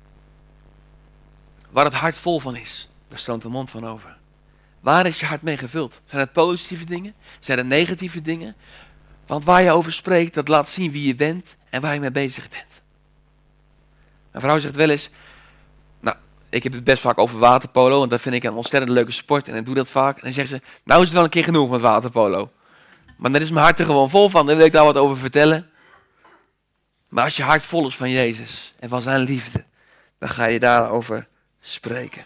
waar het hart vol van is, daar stroomt de mond van over. Waar is je hart mee gevuld? Zijn het positieve dingen? Zijn het negatieve dingen? Want waar je over spreekt, dat laat zien wie je bent en waar je mee bezig bent. Mijn vrouw zegt wel eens, nou, ik heb het best vaak over waterpolo, want dat vind ik een ontzettend leuke sport. En ik doe dat vaak. En dan zeggen ze, nou is het wel een keer genoeg met waterpolo. Maar dan is mijn hart er gewoon vol van. Dan wil ik daar wat over vertellen. Maar als je hart vol is van Jezus en van zijn liefde, dan ga je daarover spreken.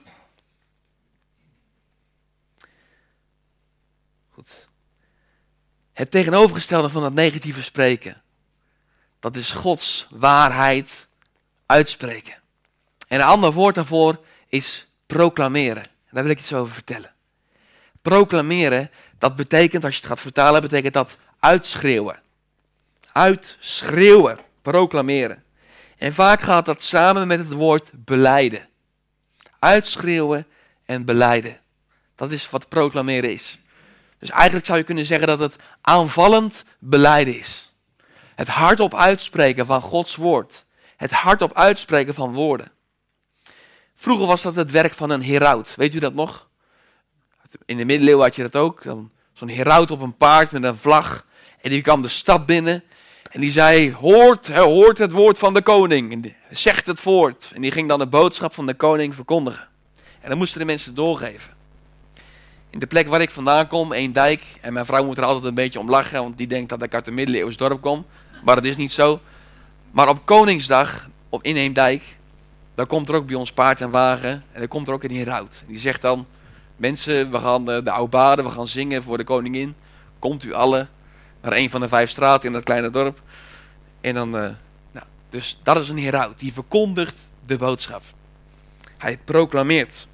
Goed. Het tegenovergestelde van dat negatieve spreken, dat is Gods waarheid uitspreken. En een ander woord daarvoor is proclameren. En daar wil ik iets over vertellen. Proclameren, dat betekent, als je het gaat vertalen, betekent dat uitschreeuwen. Uitschreeuwen, proclameren. En vaak gaat dat samen met het woord belijden. Uitschreeuwen en belijden. Dat is wat proclameren is. Dus eigenlijk zou je kunnen zeggen dat het aanvallend belijden is. Het hardop uitspreken van Gods woord. Het hardop uitspreken van woorden. Vroeger was dat het werk van een heraut. Weet u dat nog? In de middeleeuwen had je dat ook. Zo'n heraut op een paard met een vlag. En die kwam de stad binnen. En die zei, hoort het woord van de koning. En die zegt het voort. En die ging dan de boodschap van de koning verkondigen. En dan moesten de mensen doorgeven. In de plek waar ik vandaan kom, Eemdijk. En mijn vrouw moet er altijd een beetje om lachen. Want die denkt dat ik uit een middeleeuws dorp kom. Maar dat is niet zo. Maar op Koningsdag in Eemdijk, dan komt er ook bij ons paard en wagen. En dan komt er ook een heraut. Die zegt dan, mensen, we gaan de oudbaden, we gaan zingen voor de koningin. Komt u alle naar een van de 5 straten in dat kleine dorp. En dan, dus dat is een heraut. Die verkondigt de boodschap. Hij proclameert.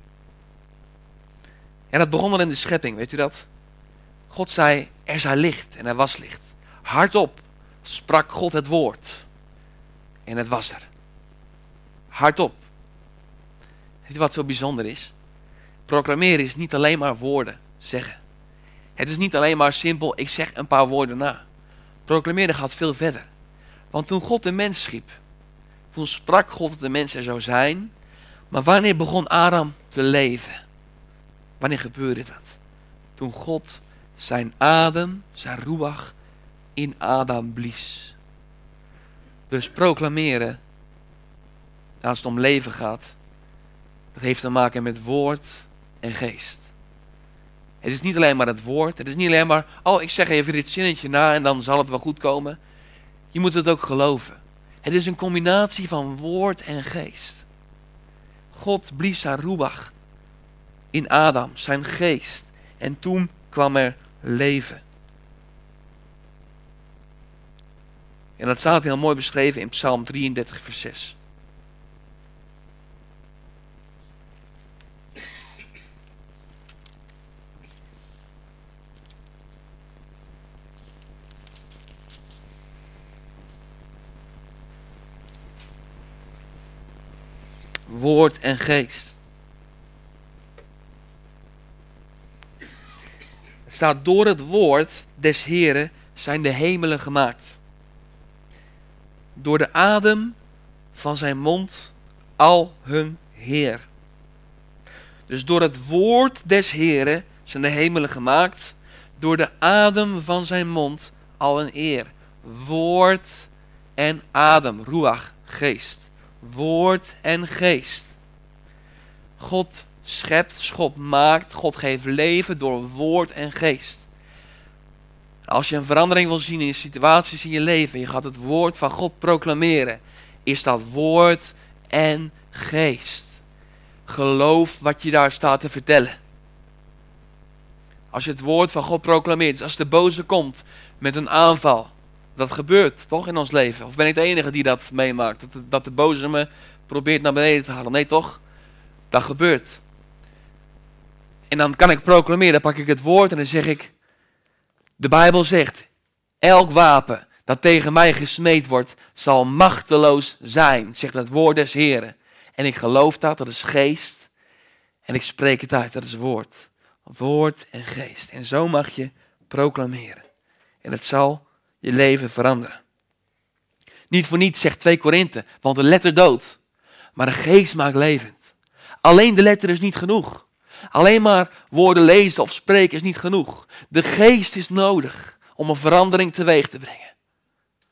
En dat begon al in de schepping, weet u dat? God zei, er zij licht en er was licht. Hardop sprak God het woord. En het was er. Hardop. Weet u wat zo bijzonder is? Proclameren is niet alleen maar woorden zeggen. Het is niet alleen maar simpel, ik zeg een paar woorden na. Proclameren gaat veel verder. Want toen God de mens schiep, toen sprak God dat de mens er zou zijn. Maar wanneer begon Adam te leven? Wanneer gebeurde dat? Toen God zijn adem, zijn ruach, in Adam blies. Dus proclameren, als het om leven gaat, dat heeft te maken met woord en geest. Het is niet alleen maar het woord, het is niet alleen maar, ik zeg even dit zinnetje na en dan zal het wel goed komen. Je moet het ook geloven. Het is een combinatie van woord en geest. God blies zijn ruach in Adam, zijn geest. En toen kwam er leven. En dat staat heel mooi beschreven in Psalm 33 vers 6. Woord en geest. Het staat, door het woord des Heren zijn de hemelen gemaakt. Door de adem van zijn mond al hun Heer. Dus door het woord des Heren zijn de hemelen gemaakt. Door de adem van zijn mond al een eer. Woord en adem, ruach, geest. Woord en geest. God schept, God maakt, God geeft leven door woord en geest. Als je een verandering wil zien in je situaties in je leven, je gaat het woord van God proclameren, is dat woord en geest. Geloof wat je daar staat te vertellen. Als je het woord van God proclameert, dus als de boze komt met een aanval, dat gebeurt toch in ons leven? Of ben ik de enige die dat meemaakt? Dat de boze me probeert naar beneden te halen? Nee toch? Dat gebeurt. En dan kan ik proclameren, dan pak ik het woord en dan zeg ik, de Bijbel zegt, elk wapen dat tegen mij gesmeed wordt, zal machteloos zijn, zegt het woord des Heren. En ik geloof dat is geest. En ik spreek het uit, dat is woord. Woord en geest. En zo mag je proclameren. En het zal je leven veranderen. Niet voor niets zegt 2 Korinthe, want de letter doodt, maar de geest maakt levend. Alleen de letter is niet genoeg. Alleen maar woorden lezen of spreken is niet genoeg. De geest is nodig om een verandering teweeg te brengen.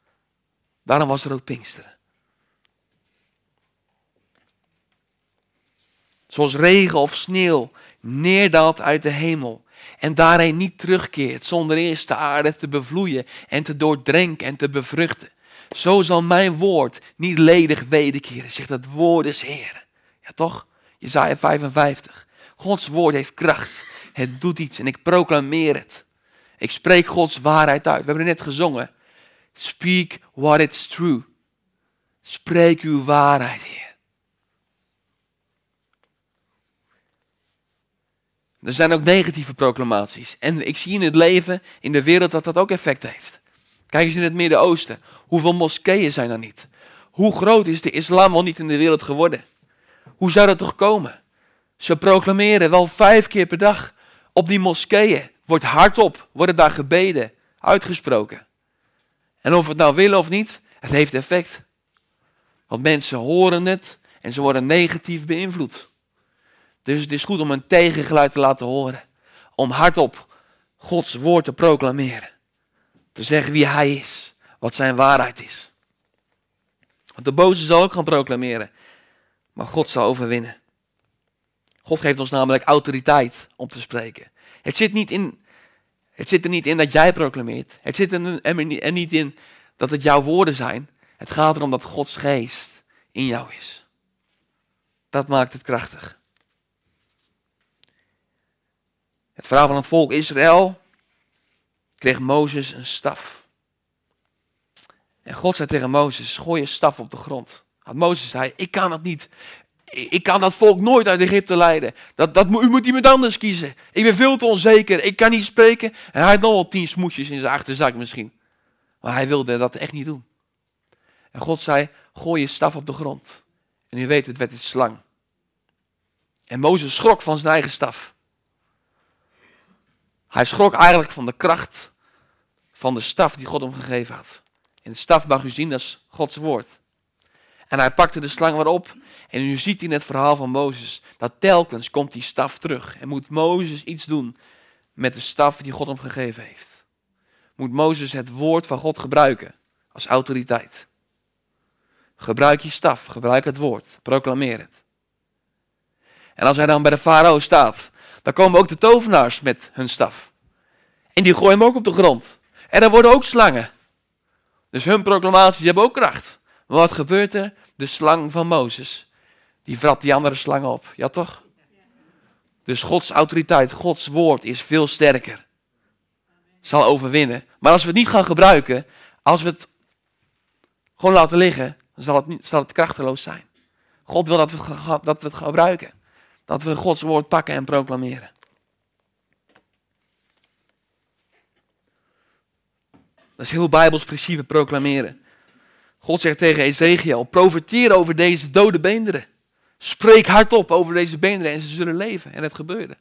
Daarom was er ook Pinksteren. zoals regen of sneeuw, neerdaalt uit de hemel en daarheen niet terugkeert, zonder eerst de aarde te bevloeien en te doordrenken en te bevruchten. Zo zal mijn woord niet ledig wederkeren, zegt het woord des Heeren. Ja toch? Jesaja 55. Gods woord heeft kracht. Het doet iets en ik proclameer het. Ik spreek Gods waarheid uit. We hebben het net gezongen. Speak what is true. Spreek uw waarheid, Heer. Er zijn ook negatieve proclamaties. En ik zie in het leven, in de wereld, dat dat ook effect heeft. Kijk eens in het Midden-Oosten. Hoeveel moskeeën zijn er niet? Hoe groot is de islam al niet in de wereld geworden? Hoe zou dat toch komen? Ze proclameren wel 5 keer per dag op die moskeeën. Wordt hardop, worden daar gebeden, uitgesproken. En of we het nou willen of niet, het heeft effect. Want mensen horen het en ze worden negatief beïnvloed. Dus het is goed om een tegengeluid te laten horen. Om hardop Gods woord te proclameren. Te zeggen wie hij is, wat zijn waarheid is. Want de boze zal ook gaan proclameren. Maar God zal overwinnen. God geeft ons namelijk autoriteit om te spreken. Het zit er niet in dat jij proclameert. Het zit er niet in dat het jouw woorden zijn. Het gaat erom dat Gods geest in jou is. Dat maakt het krachtig. Het verhaal van het volk Israël kreeg Mozes een staf. En God zei tegen Mozes, gooi je staf op de grond. Want Mozes zei, ik kan dat niet. Ik kan dat volk nooit uit Egypte leiden. U moet iemand anders kiezen. Ik ben veel te onzeker. Ik kan niet spreken. En hij had nog wel 10 smoesjes in zijn achterzak misschien. Maar hij wilde dat echt niet doen. En God zei, gooi je staf op de grond. En u weet, het werd een slang. En Mozes schrok van zijn eigen staf. Hij schrok eigenlijk van de kracht van de staf die God hem gegeven had. En de staf mag u zien, dat is Gods woord. En hij pakte de slang weer op. En u ziet in het verhaal van Mozes dat telkens komt die staf terug. En moet Mozes iets doen met de staf die God hem gegeven heeft. Moet Mozes het woord van God gebruiken als autoriteit. Gebruik je staf, gebruik het woord, proclameer het. En als hij dan bij de farao staat, dan komen ook de tovenaars met hun staf. En die gooien hem ook op de grond. En er worden ook slangen. Dus hun proclamaties hebben ook kracht. Maar wat gebeurt er? De slang van Mozes, die vrat die andere slangen op. Ja toch? Dus Gods autoriteit, Gods woord is veel sterker. Zal overwinnen. Maar als we het niet gaan gebruiken, als we het gewoon laten liggen, dan zal het krachteloos zijn. God wil dat we het gebruiken. Dat we Gods woord pakken en proclameren. Dat is heel Bijbels principe, proclameren. God zegt tegen Ezekiel, profeteer over deze dode beenderen. Spreek hardop over deze beenderen en ze zullen leven. En het gebeurde.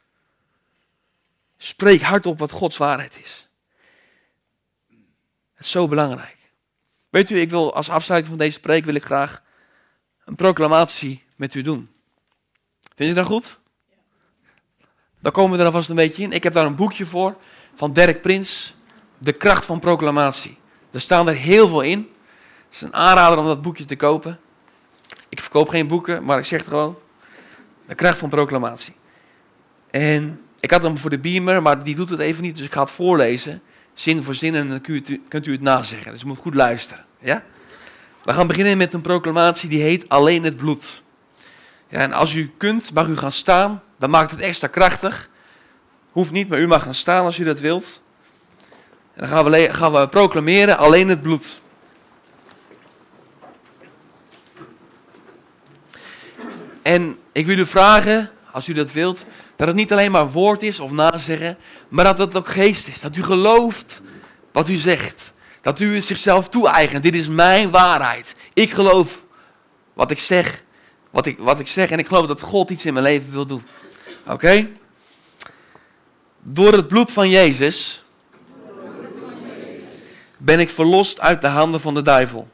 Spreek hardop wat Gods waarheid is. Het is zo belangrijk. Weet u, ik wil als afsluiting van deze preek wil ik graag een proclamatie met u doen. Vind je dat goed? Dan komen we er alvast een beetje in. Ik heb daar een boekje voor van Derek Prins. De kracht van proclamatie. Er staan er heel veel in. Het is een aanrader om dat boekje te kopen. Ik verkoop geen boeken, maar ik zeg het gewoon. De kracht van proclamatie. En ik had hem voor de beamer, maar die doet het even niet. Dus ik ga het voorlezen. Zin voor zin en dan kunt u het nazeggen. Dus u moet goed luisteren. Ja? We gaan beginnen met een proclamatie die heet Alleen het bloed. Ja, en als u kunt, mag u gaan staan. Dan maakt het extra krachtig. Hoeft niet, maar u mag gaan staan als u dat wilt. En dan gaan we proclameren alleen het bloed. En ik wil u vragen, als u dat wilt, dat het niet alleen maar woord is of nazeggen, maar dat het ook geest is. Dat u gelooft wat u zegt. Dat u het zichzelf toe-eigent. Dit is mijn waarheid. Ik geloof wat ik zeg. Wat ik zeg en ik geloof dat God iets in mijn leven wil doen. Oké? Door het bloed van Jezus ben ik verlost uit de handen van de duivel.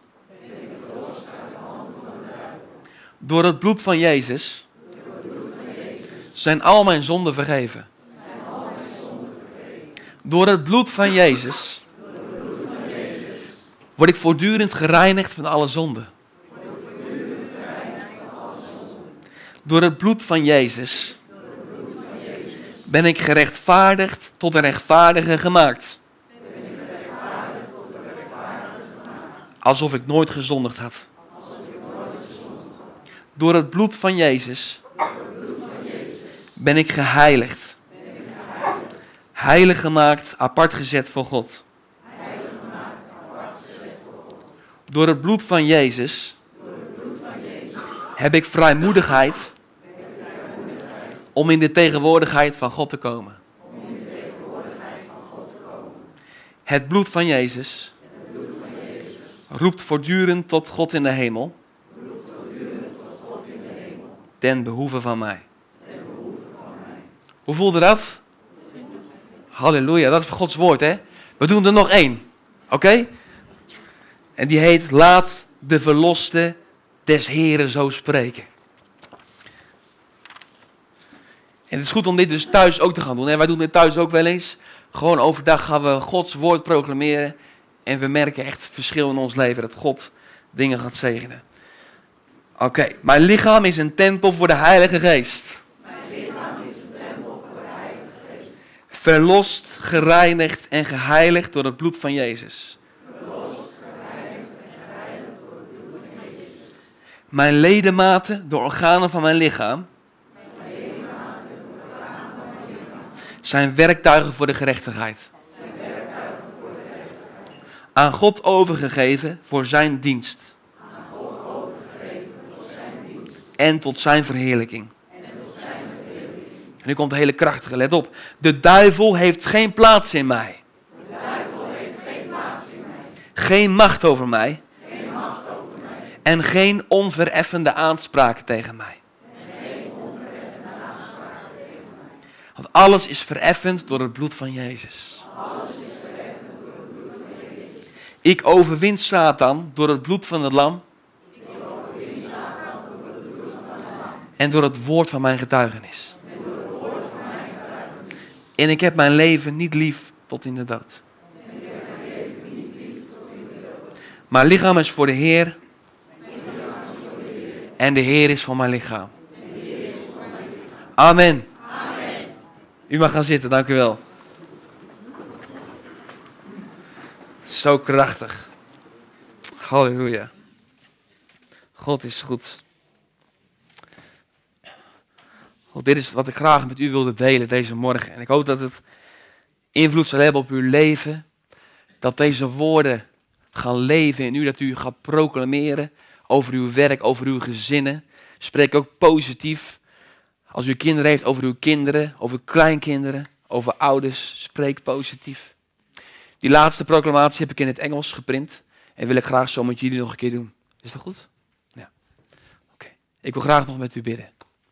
Door het bloed van Jezus zijn al mijn zonden vergeven. Door het bloed van Jezus word ik voortdurend gereinigd van alle zonden. Door het bloed van Jezus ben ik gerechtvaardigd tot een rechtvaardige gemaakt. Alsof ik nooit gezondigd had. Door het bloed van Jezus ben ik geheiligd. Heilig gemaakt, apart gezet voor God. Door het bloed van Jezus heb ik vrijmoedigheid om in de tegenwoordigheid van God te komen. Het bloed van Jezus roept voortdurend tot God in de hemel. Ten behoeve van mij. Hoe voelde dat? Halleluja, dat is Gods woord, hè? We doen er nog één. Oké? En die heet: laat de verloste des Heren zo spreken. En het is goed om dit dus thuis ook te gaan doen. En wij doen dit thuis ook wel eens. Gewoon overdag gaan we Gods woord proclameren. En we merken echt verschil in ons leven. Dat God dingen gaat zegenen. Oké, mijn lichaam is een tempel voor de Heilige Geest. Verlost, gereinigd en geheiligd door het bloed van Jezus. Mijn ledematen, de organen van mijn lichaam, zijn werktuigen voor de gerechtigheid. Aan God overgegeven voor zijn dienst. En tot zijn verheerlijking. En nu komt de hele krachtige, let op. De duivel heeft geen plaats in mij. Geen macht over mij. En geen onvereffende aanspraken tegen mij. Want alles is vereffend door het bloed van Jezus. Ik overwin Satan door het bloed van het lam. En door het woord van mijn getuigenis. En ik heb mijn leven niet lief tot in de dood. Mijn lichaam is voor de Heer. En de Heer is voor mijn lichaam. Amen. U mag gaan zitten, dank u wel. Zo krachtig. Halleluja. God is goed. God, dit is wat ik graag met u wilde delen deze morgen. En ik hoop dat het invloed zal hebben op uw leven. Dat deze woorden gaan leven in u. Dat u gaat proclameren over uw werk, over uw gezinnen. Spreek ook positief. Als u kinderen heeft, over uw kinderen, over kleinkinderen, over ouders. Spreek positief. Die laatste proclamatie heb ik in het Engels geprint. En wil ik graag zo met jullie nog een keer doen. Is dat goed? Ja. Oké. Ik wil graag nog met u bidden.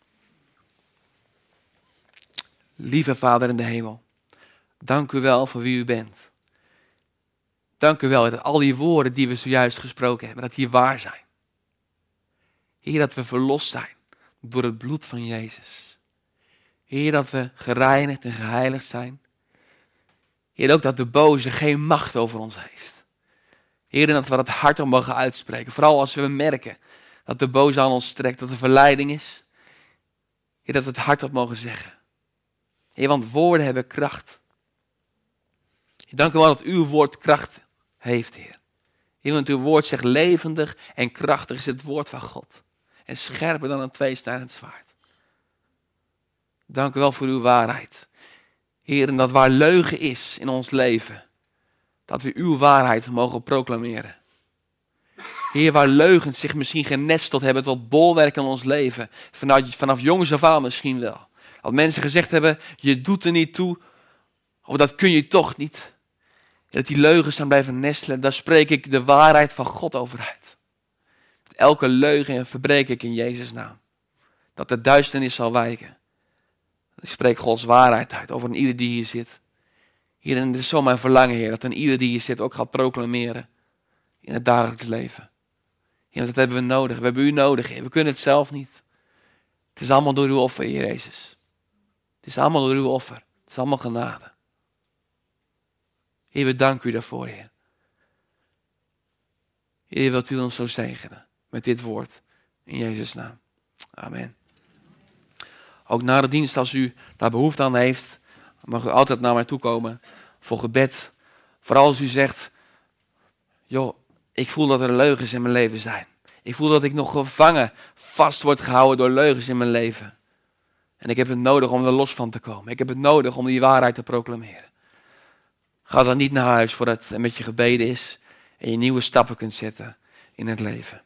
Lieve Vader in de hemel, dank u wel voor wie u bent. Dank u wel dat al die woorden die we zojuist gesproken hebben, dat die waar zijn. Heer, dat we verlost zijn door het bloed van Jezus. Heer, dat we gereinigd en geheiligd zijn. Heer, ook dat de boze geen macht over ons heeft. Heer, en dat we dat hardop mogen uitspreken. Vooral als we merken dat de boze aan ons trekt, dat er verleiding is. Heer, dat we het hardop mogen zeggen. Heer, want woorden hebben kracht. Heer, dank u wel dat uw woord kracht heeft, Heer. Heer, want uw woord zegt levendig en krachtig is het woord van God. En scherper dan een tweesnijdend zwaard. Dank u wel voor uw waarheid. Heer, en dat waar leugen is in ons leven, dat we uw waarheid mogen proclameren. Heer, waar leugens zich misschien genesteld hebben tot bolwerk in ons leven, vanaf jongs af aan misschien wel. Dat mensen gezegd hebben, je doet er niet toe, of dat kun je toch niet. En dat die leugens zijn blijven nestelen, daar spreek ik de waarheid van God over uit. Dat elke leugen verbreek ik in Jezus' naam. Dat de duisternis zal wijken. Ik spreek Gods waarheid uit over een ieder die hier zit. Heer, en het is zo mijn verlangen, Heer, dat een ieder die hier zit ook gaat proclameren in het dagelijks leven. Heer, dat hebben we nodig. We hebben u nodig, Heer. We kunnen het zelf niet. Het is allemaal door uw offer, Heer Jezus. Het is allemaal door uw offer. Het is allemaal genade. Heer, we danken u daarvoor, Heer. Heer, wilt u ons zo zegenen met dit woord. In Jezus' naam. Amen. Ook na de dienst, als u daar behoefte aan heeft, mag u altijd naar mij toe komen voor gebed. Vooral als u zegt, joh, ik voel dat er leugens in mijn leven zijn. Ik voel dat ik nog gevangen, vast word gehouden door leugens in mijn leven. En ik heb het nodig om er los van te komen. Ik heb het nodig om die waarheid te proclameren. Ga dan niet naar huis voordat het met je gebeden is en je nieuwe stappen kunt zetten in het leven.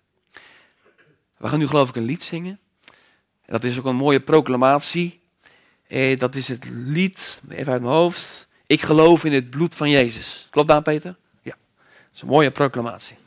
We gaan nu geloof ik een lied zingen. En dat is ook een mooie proclamatie. Dat is het lied, even uit mijn hoofd. Ik geloof in het bloed van Jezus. Klopt dat, Peter? Ja, dat is een mooie proclamatie.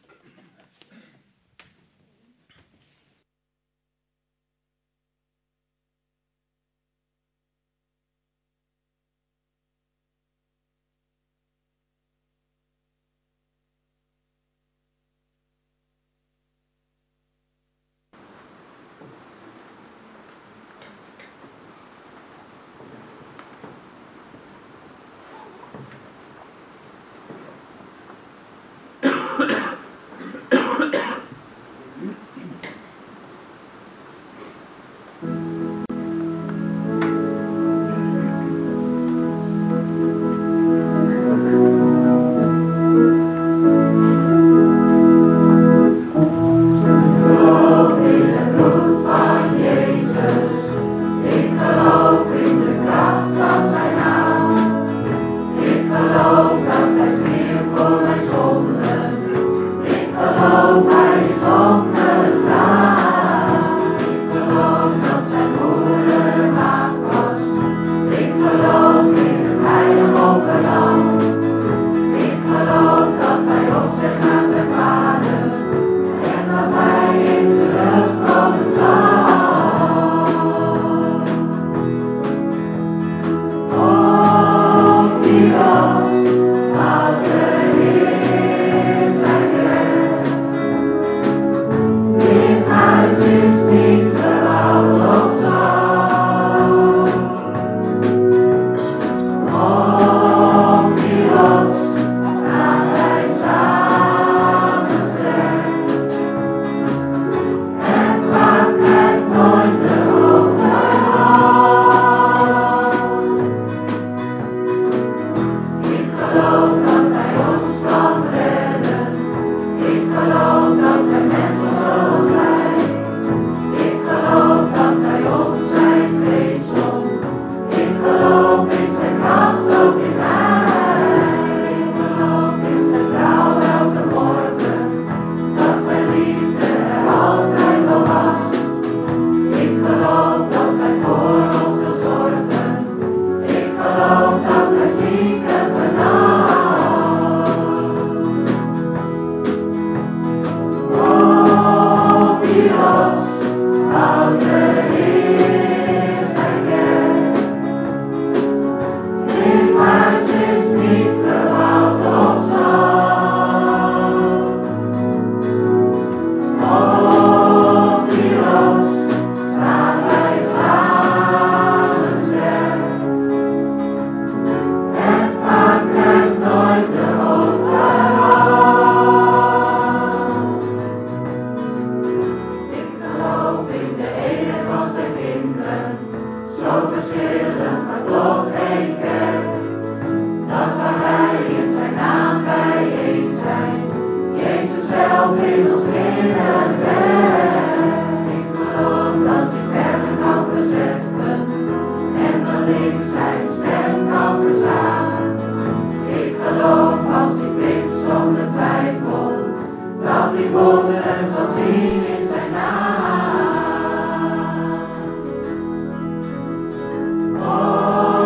Oh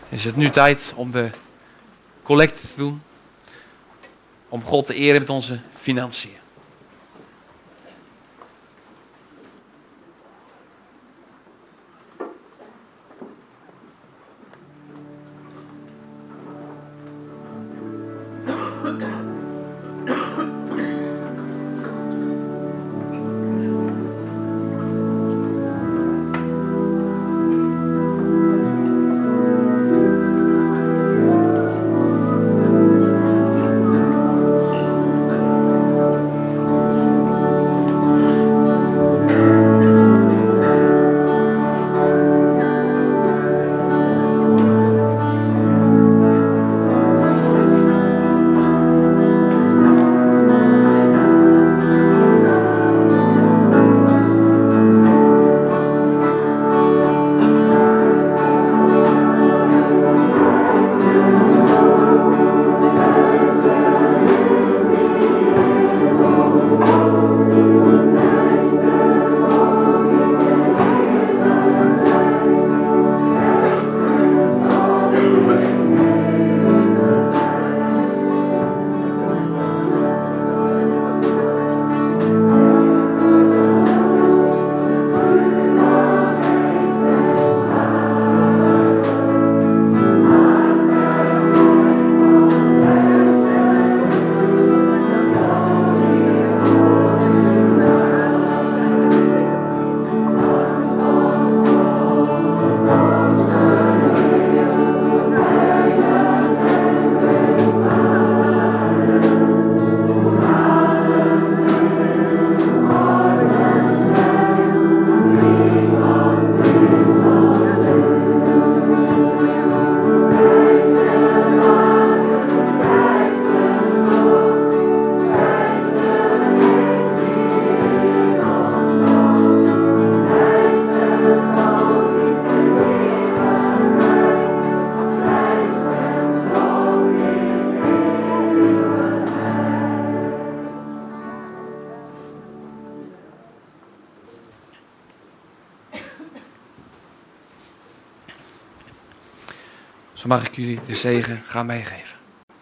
Is het nu tijd om de collecte te doen? Om God te eren met onze financiën. Zo mag ik jullie de zegen gaan meegeven.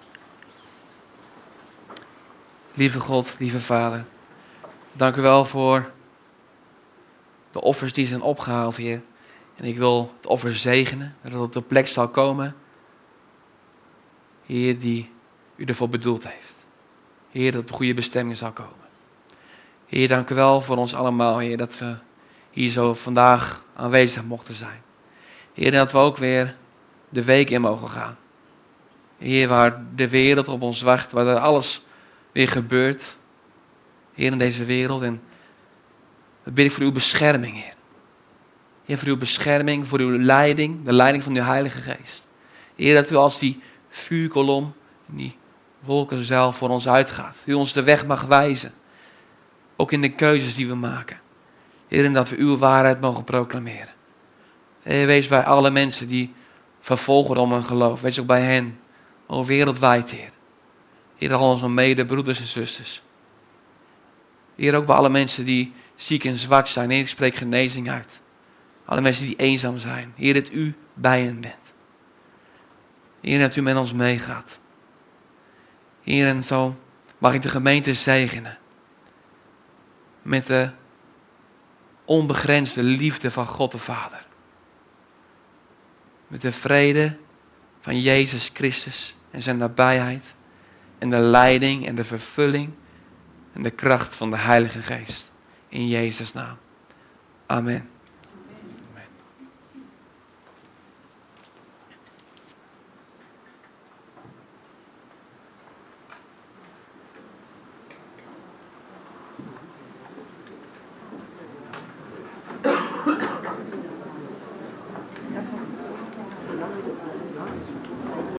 Lieve God, lieve Vader, dank u wel voor de offers die zijn opgehaald, Heer. En ik wil het offer zegenen, dat het op de plek zal komen, Heer, die u ervoor bedoeld heeft. Heer, dat het de goede bestemming zal komen. Heer, dank u wel voor ons allemaal, Heer, dat we hier zo vandaag aanwezig mochten zijn. Heer, dat we ook weer de week in mogen gaan. Heer, waar de wereld op ons wacht, waar er alles weer gebeurt. Heer, in deze wereld. En dat bid ik voor uw bescherming, Heer. Heer, voor uw bescherming, voor uw leiding, de leiding van uw Heilige Geest. Heer, dat u als die vuurkolom, die wolkenzuil voor ons uitgaat. U ons de weg mag wijzen. Ook in de keuzes die we maken. Heer, en dat we uw waarheid mogen proclameren. Heer, wees bij alle mensen die vervolgen om hun geloof. Wees ook bij hen. O wereldwijd, Heer. Heer, al onze medebroeders en zusters. Heer, ook bij alle mensen die ziek en zwak zijn. Heer, ik spreek genezing uit. Alle mensen die eenzaam zijn. Heer, dat u bij hen bent. Heer, dat u met ons meegaat. Heer, en zo mag ik de gemeente zegenen. Met de onbegrensde liefde van God de Vader. Met de vrede van Jezus Christus en zijn nabijheid. En de leiding en de vervulling en de kracht van de Heilige Geest. In Jezus' naam. Amen.